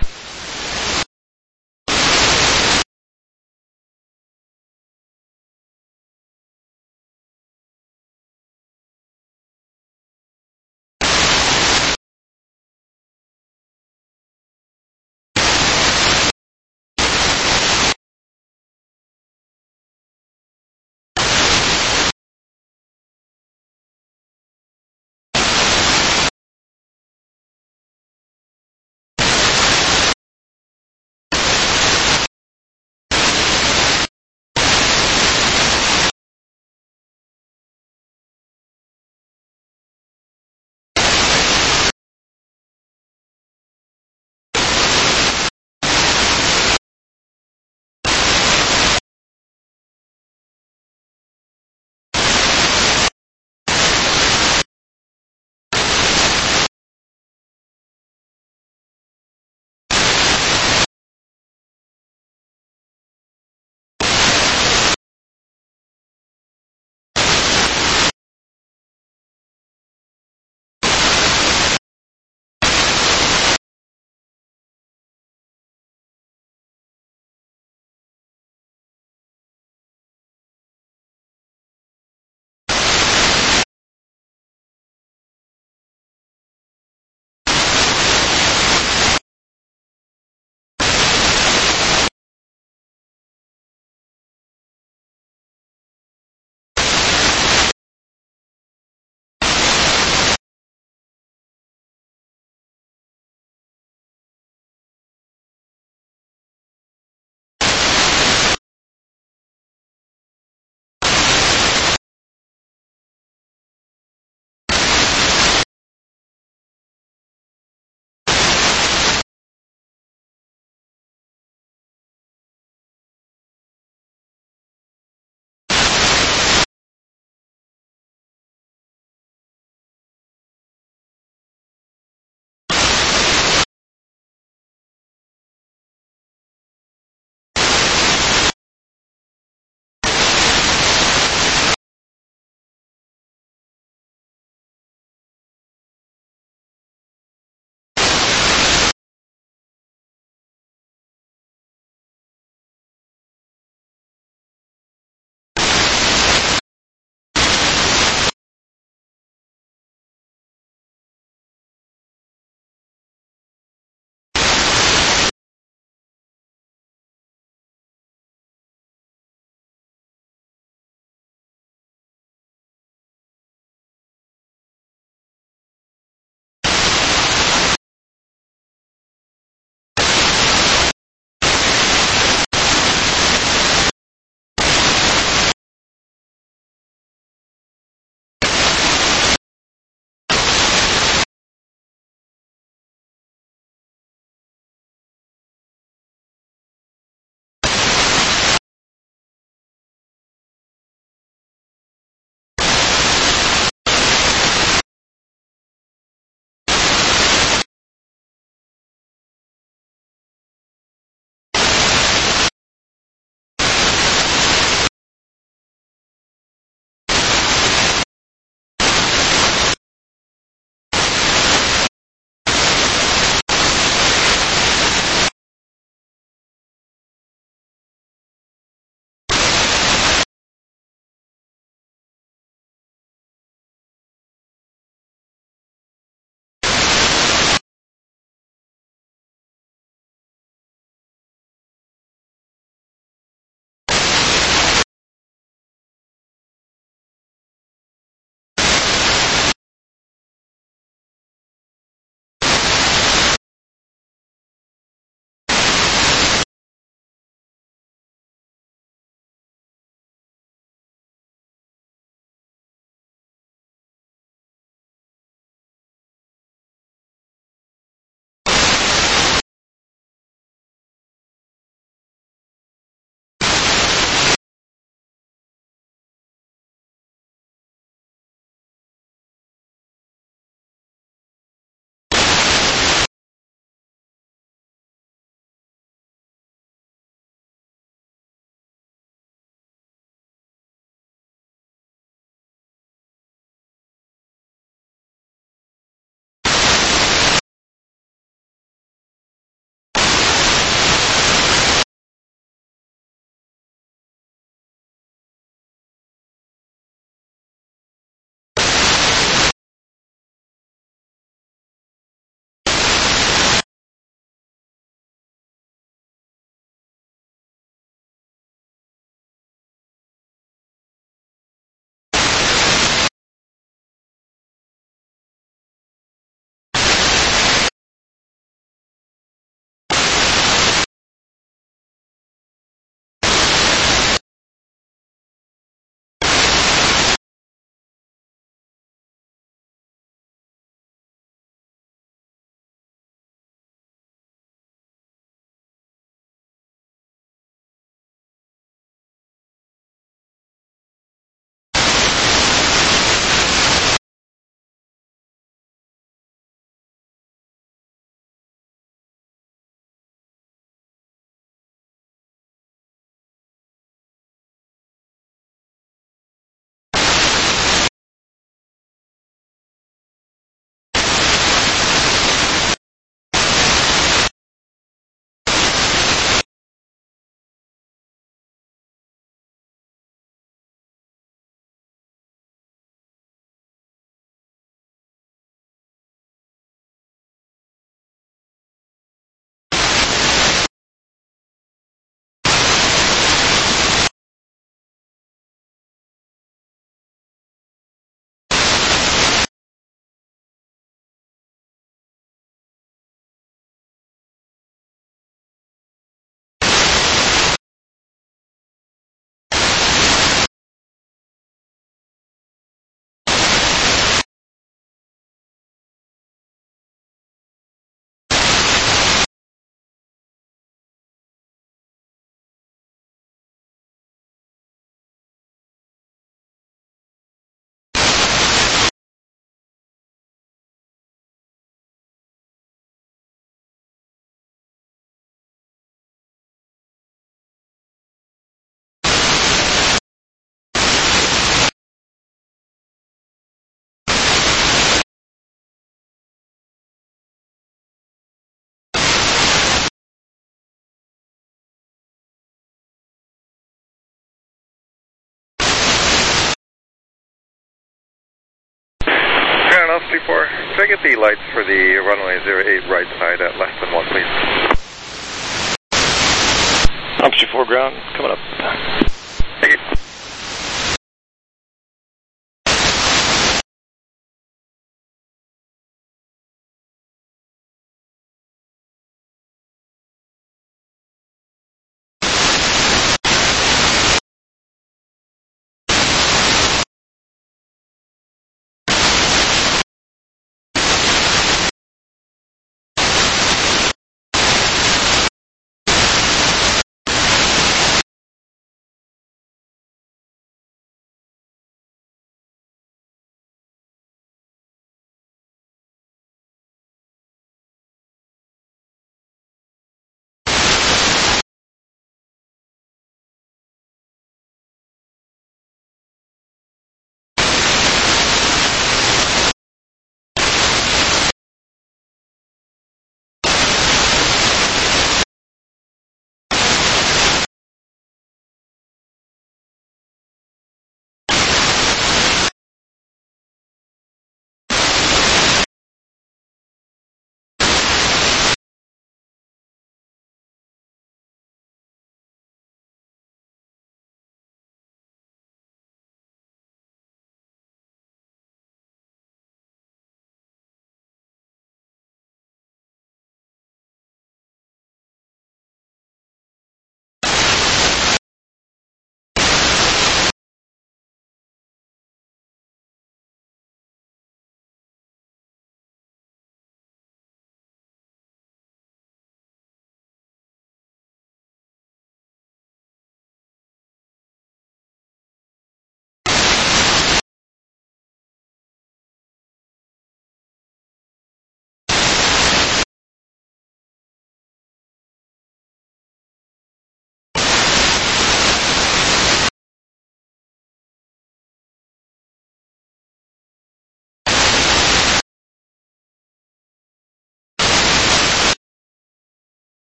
Could I get the lights for the runway zero eight right side at less than one, please? Option four ground, coming up. Thank you.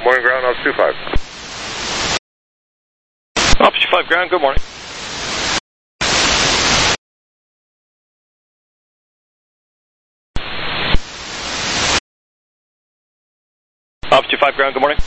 Morning ground, Ops two five. Ops two five ground, good morning. Ops two five ground, good morning.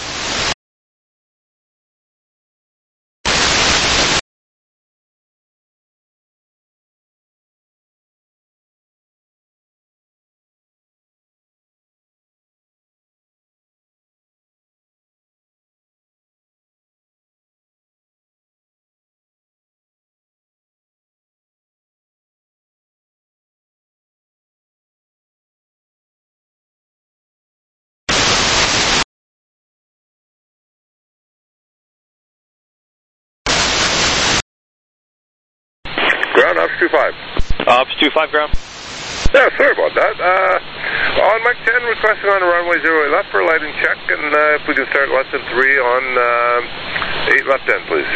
Ground, Ops two five. Ops two five ground. Yeah, sorry about that. Uh, on Mike ten, requesting on the runway zero eight left for lighting check, and uh, if we can start less than three on uh, eight left end, please.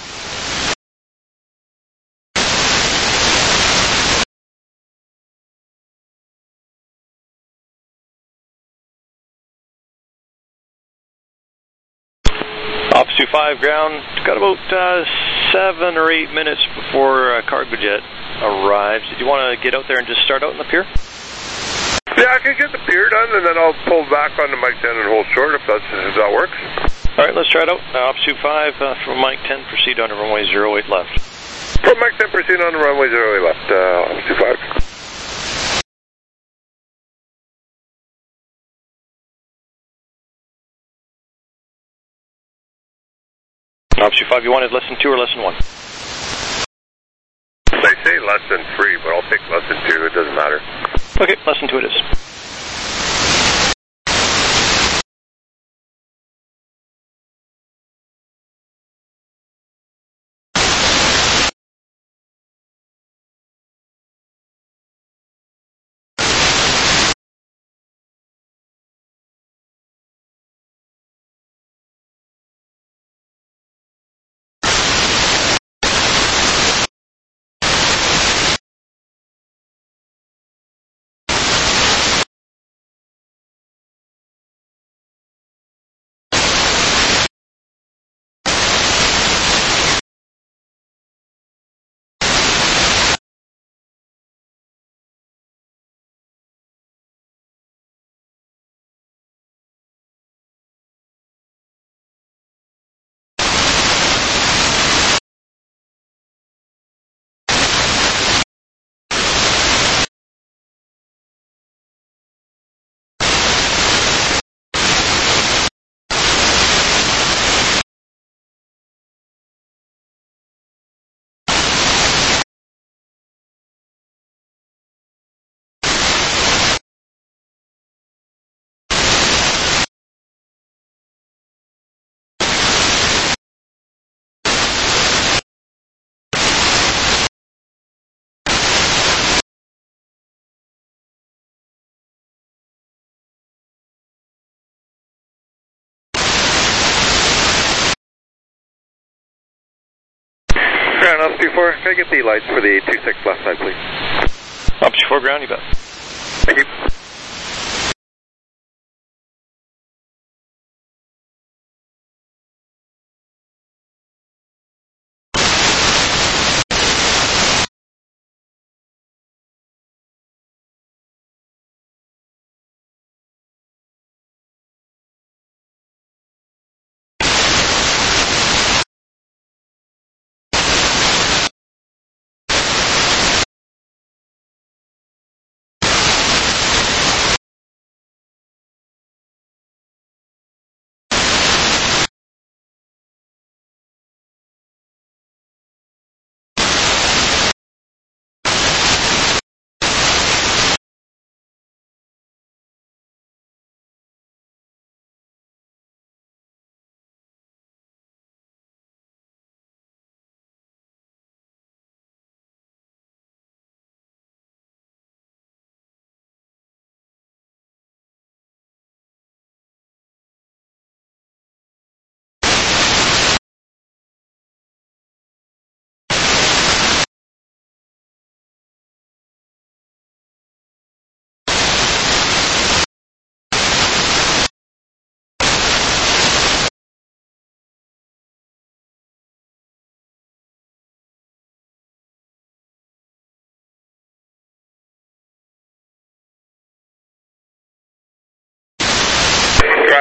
Ops two five ground, got about uh, seven or eight minutes before uh, cargo jet arrives. Did you want to get out there and just start out in the pier? Yeah, I can get the pier done, and then I'll pull back on the Mike ten and hold short if, that's, if that works. All right, let's try it out. Uh, Ops two five uh, from Mike ten, proceed on the runway zero eight left. From Mike ten, proceed on the runway zero eight left, uh, Ops two five. Ops two five, you wanted lesson two or lesson one? They say less than three, but I'll take less than two, it doesn't matter. Okay, lesson two it is. Ground, Ops two four, can I get the lights for the two six left side, please? Ops two four ground, you bet. Thank you.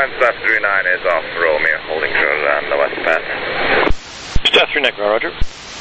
And Staff three nine is off Romeo, holding short on the west path. Staff three nine, Roger.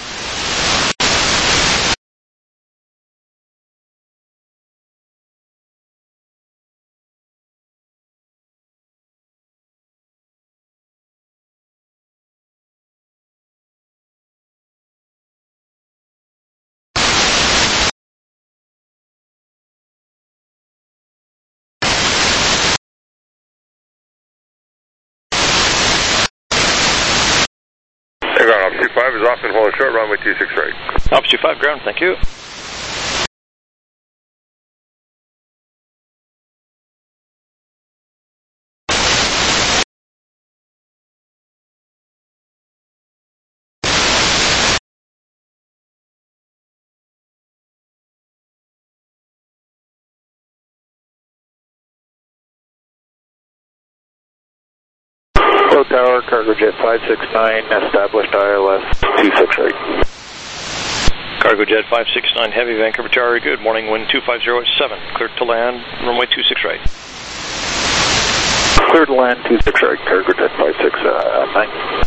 Airground, Opps two five is off and holding short, runway two six right. Opps two five, ground, thank you. Hello Tower, Cargojet five six nine, established I L S two six right. Cargojet five six nine Heavy, Vancouver Tower, good morning, wind two five zero seven, cleared to land, runway two six right. Cleared to land two six right, Cargojet five six nine.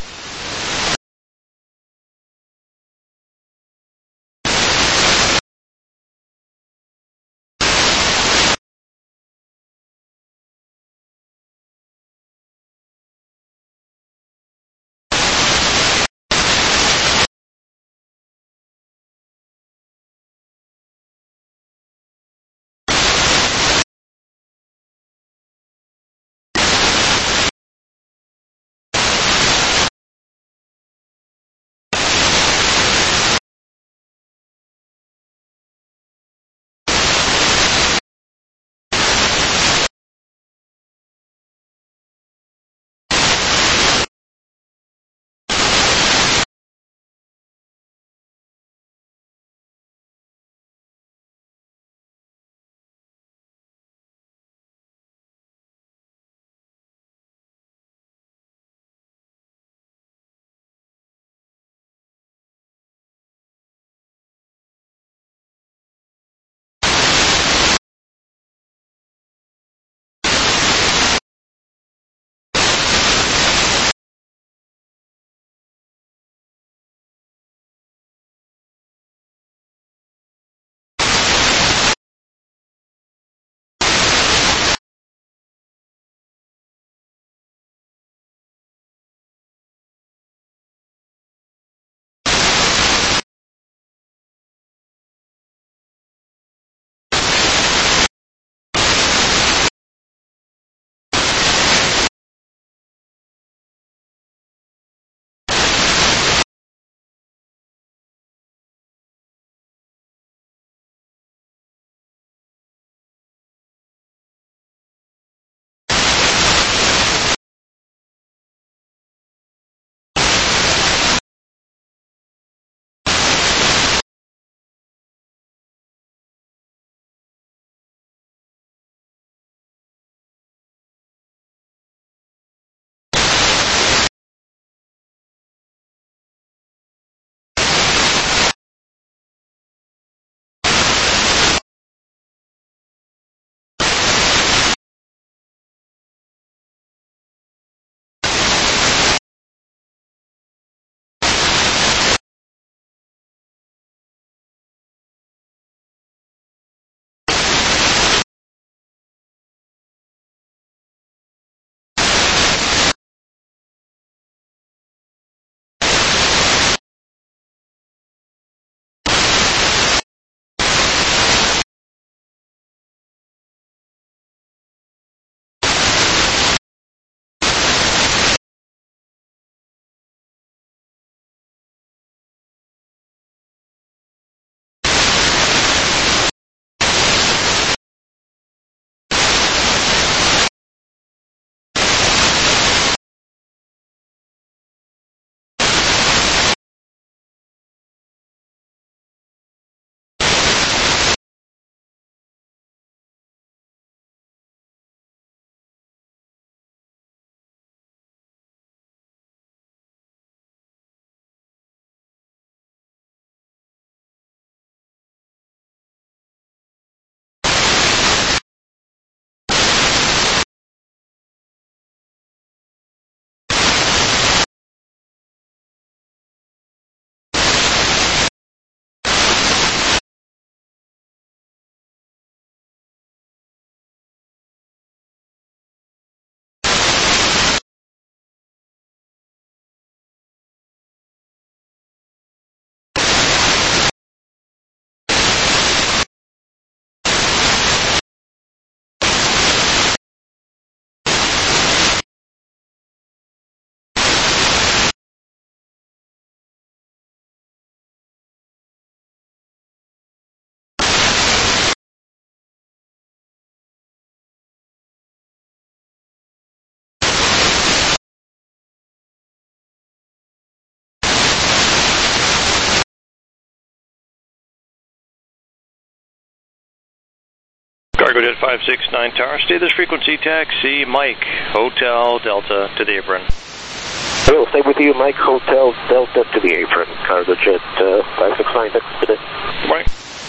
Cargojet five six nine Tower, stay this frequency, taxi Mike, Hotel Delta to the apron. We'll stay with you, Mike, Hotel Delta to the apron. Cargojet uh, five six nine, that's today. Morning.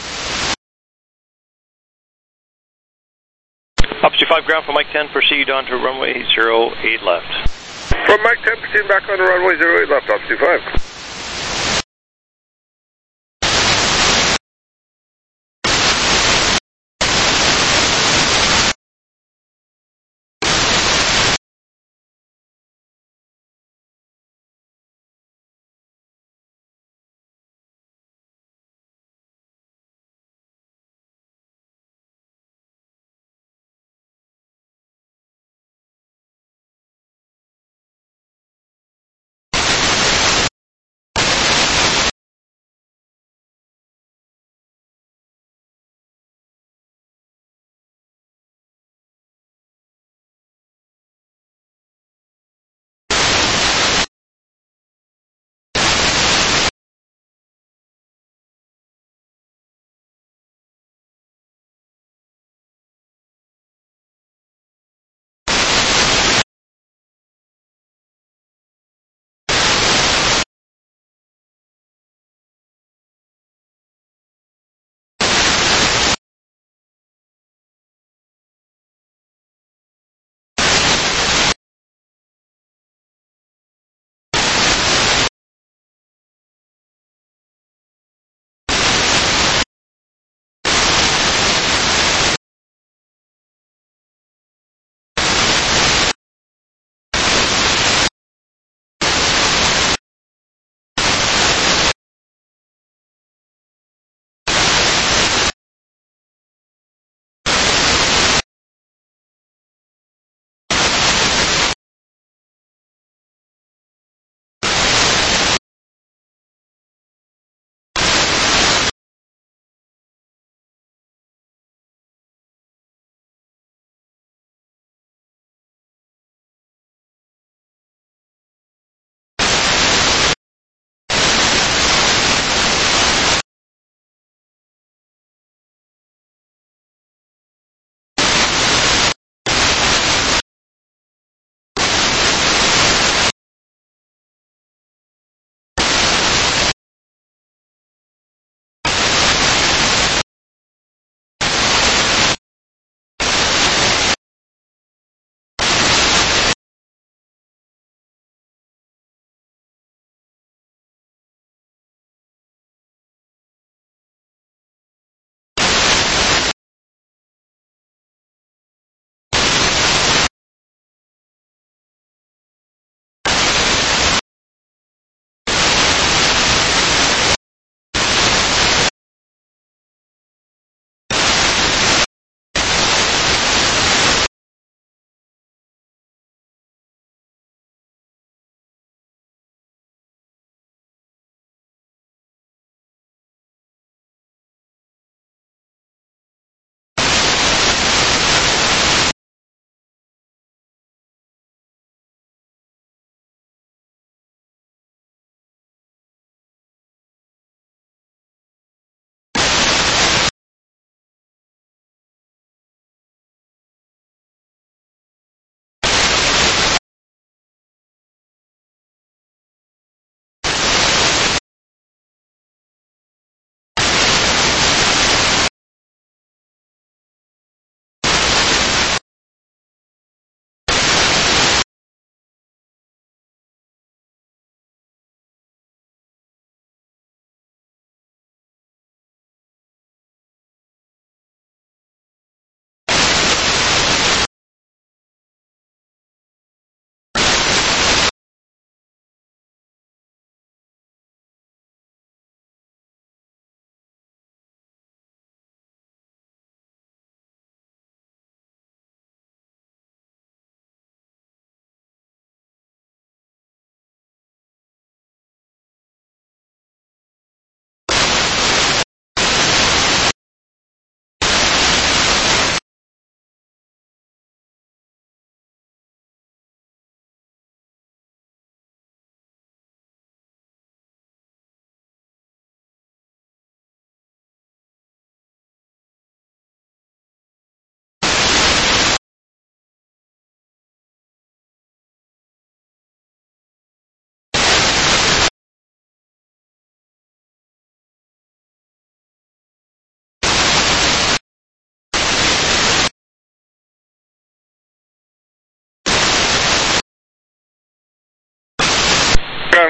Up to five ground for Mike ten, proceed on to runway zero eight left. From Mike ten, proceed back on to runway zero eight left, up to five.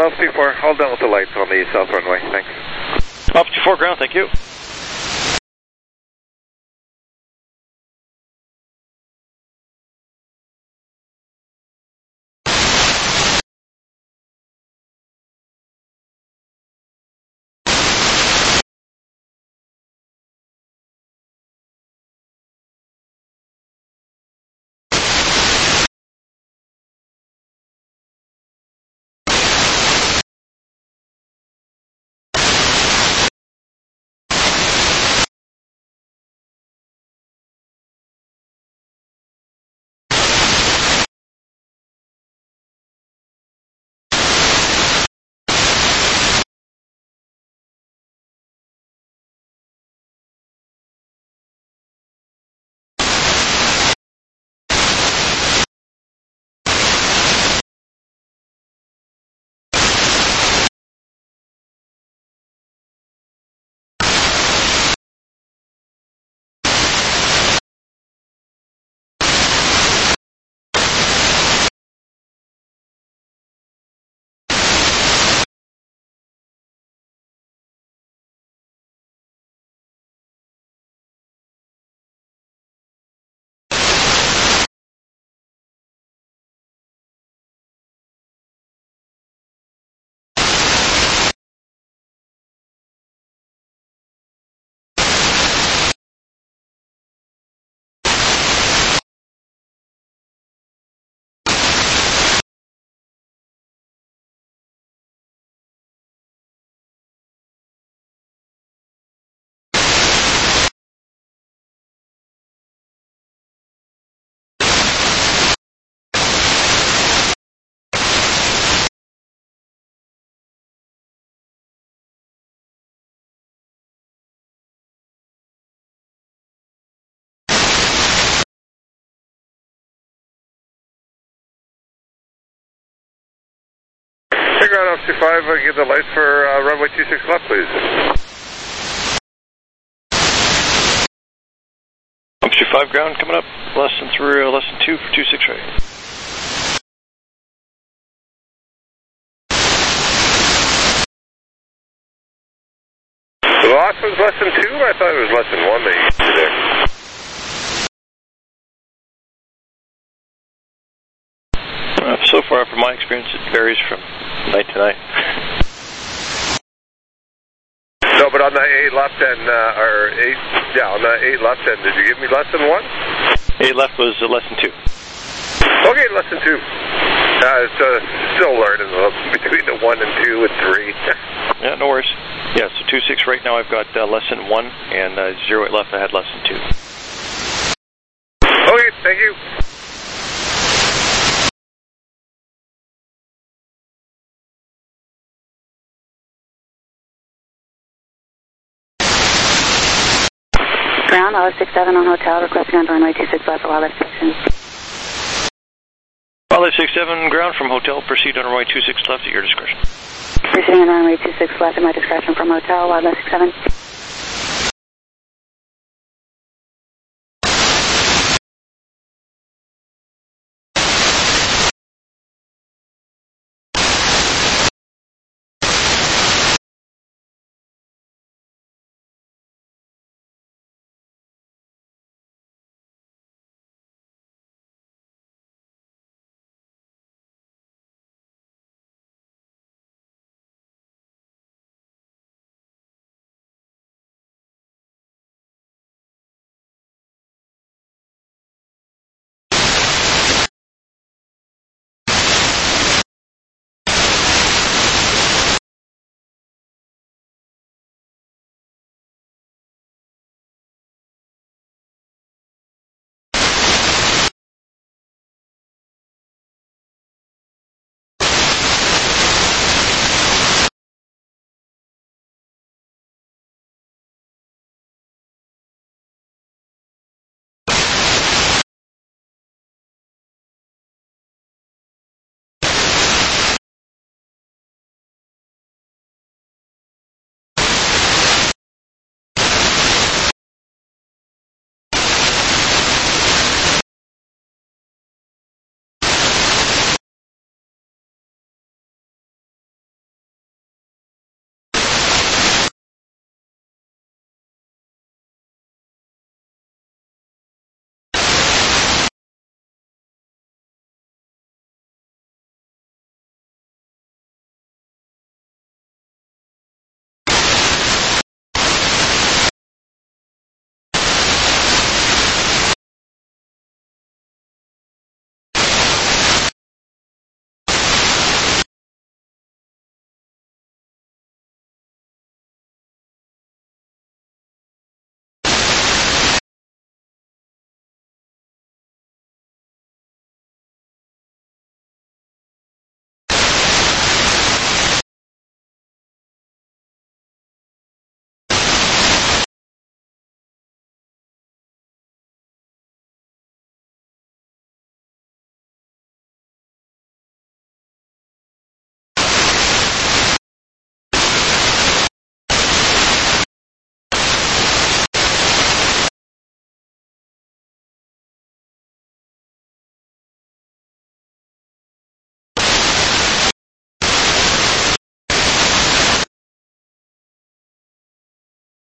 Altitude four, hold down with the lights on the south runway. Thanks. Altitude four ground, thank you. Ground Altitude five, uh, give the lights for uh, runway two six left, please. Altitude five ground coming up, less than three, uh, less than two for two six right. The last one's less than two? I thought it was less than one that you did there. Uh, so far, from my experience, it varies from night to night. No, but on the eight left end, uh, or eight, yeah, on the eight left end, did you give me less than one? Eight left was uh, less than two. Okay, less than two. Uh, it's uh, still learning uh, between the one and two and three. Yeah, no worries. Yeah, so two six right now I've got uh, less than one, and uh, zero eight left I had less than two. Okay, thank you. Ground, Olive six seven on hotel, requesting on runway two six left for Wildlife Station. Wildlife six seven ground from hotel, proceed on runway two six left at your discretion. Proceeding on runway two six left at my discretion from hotel, Wildlife six seven.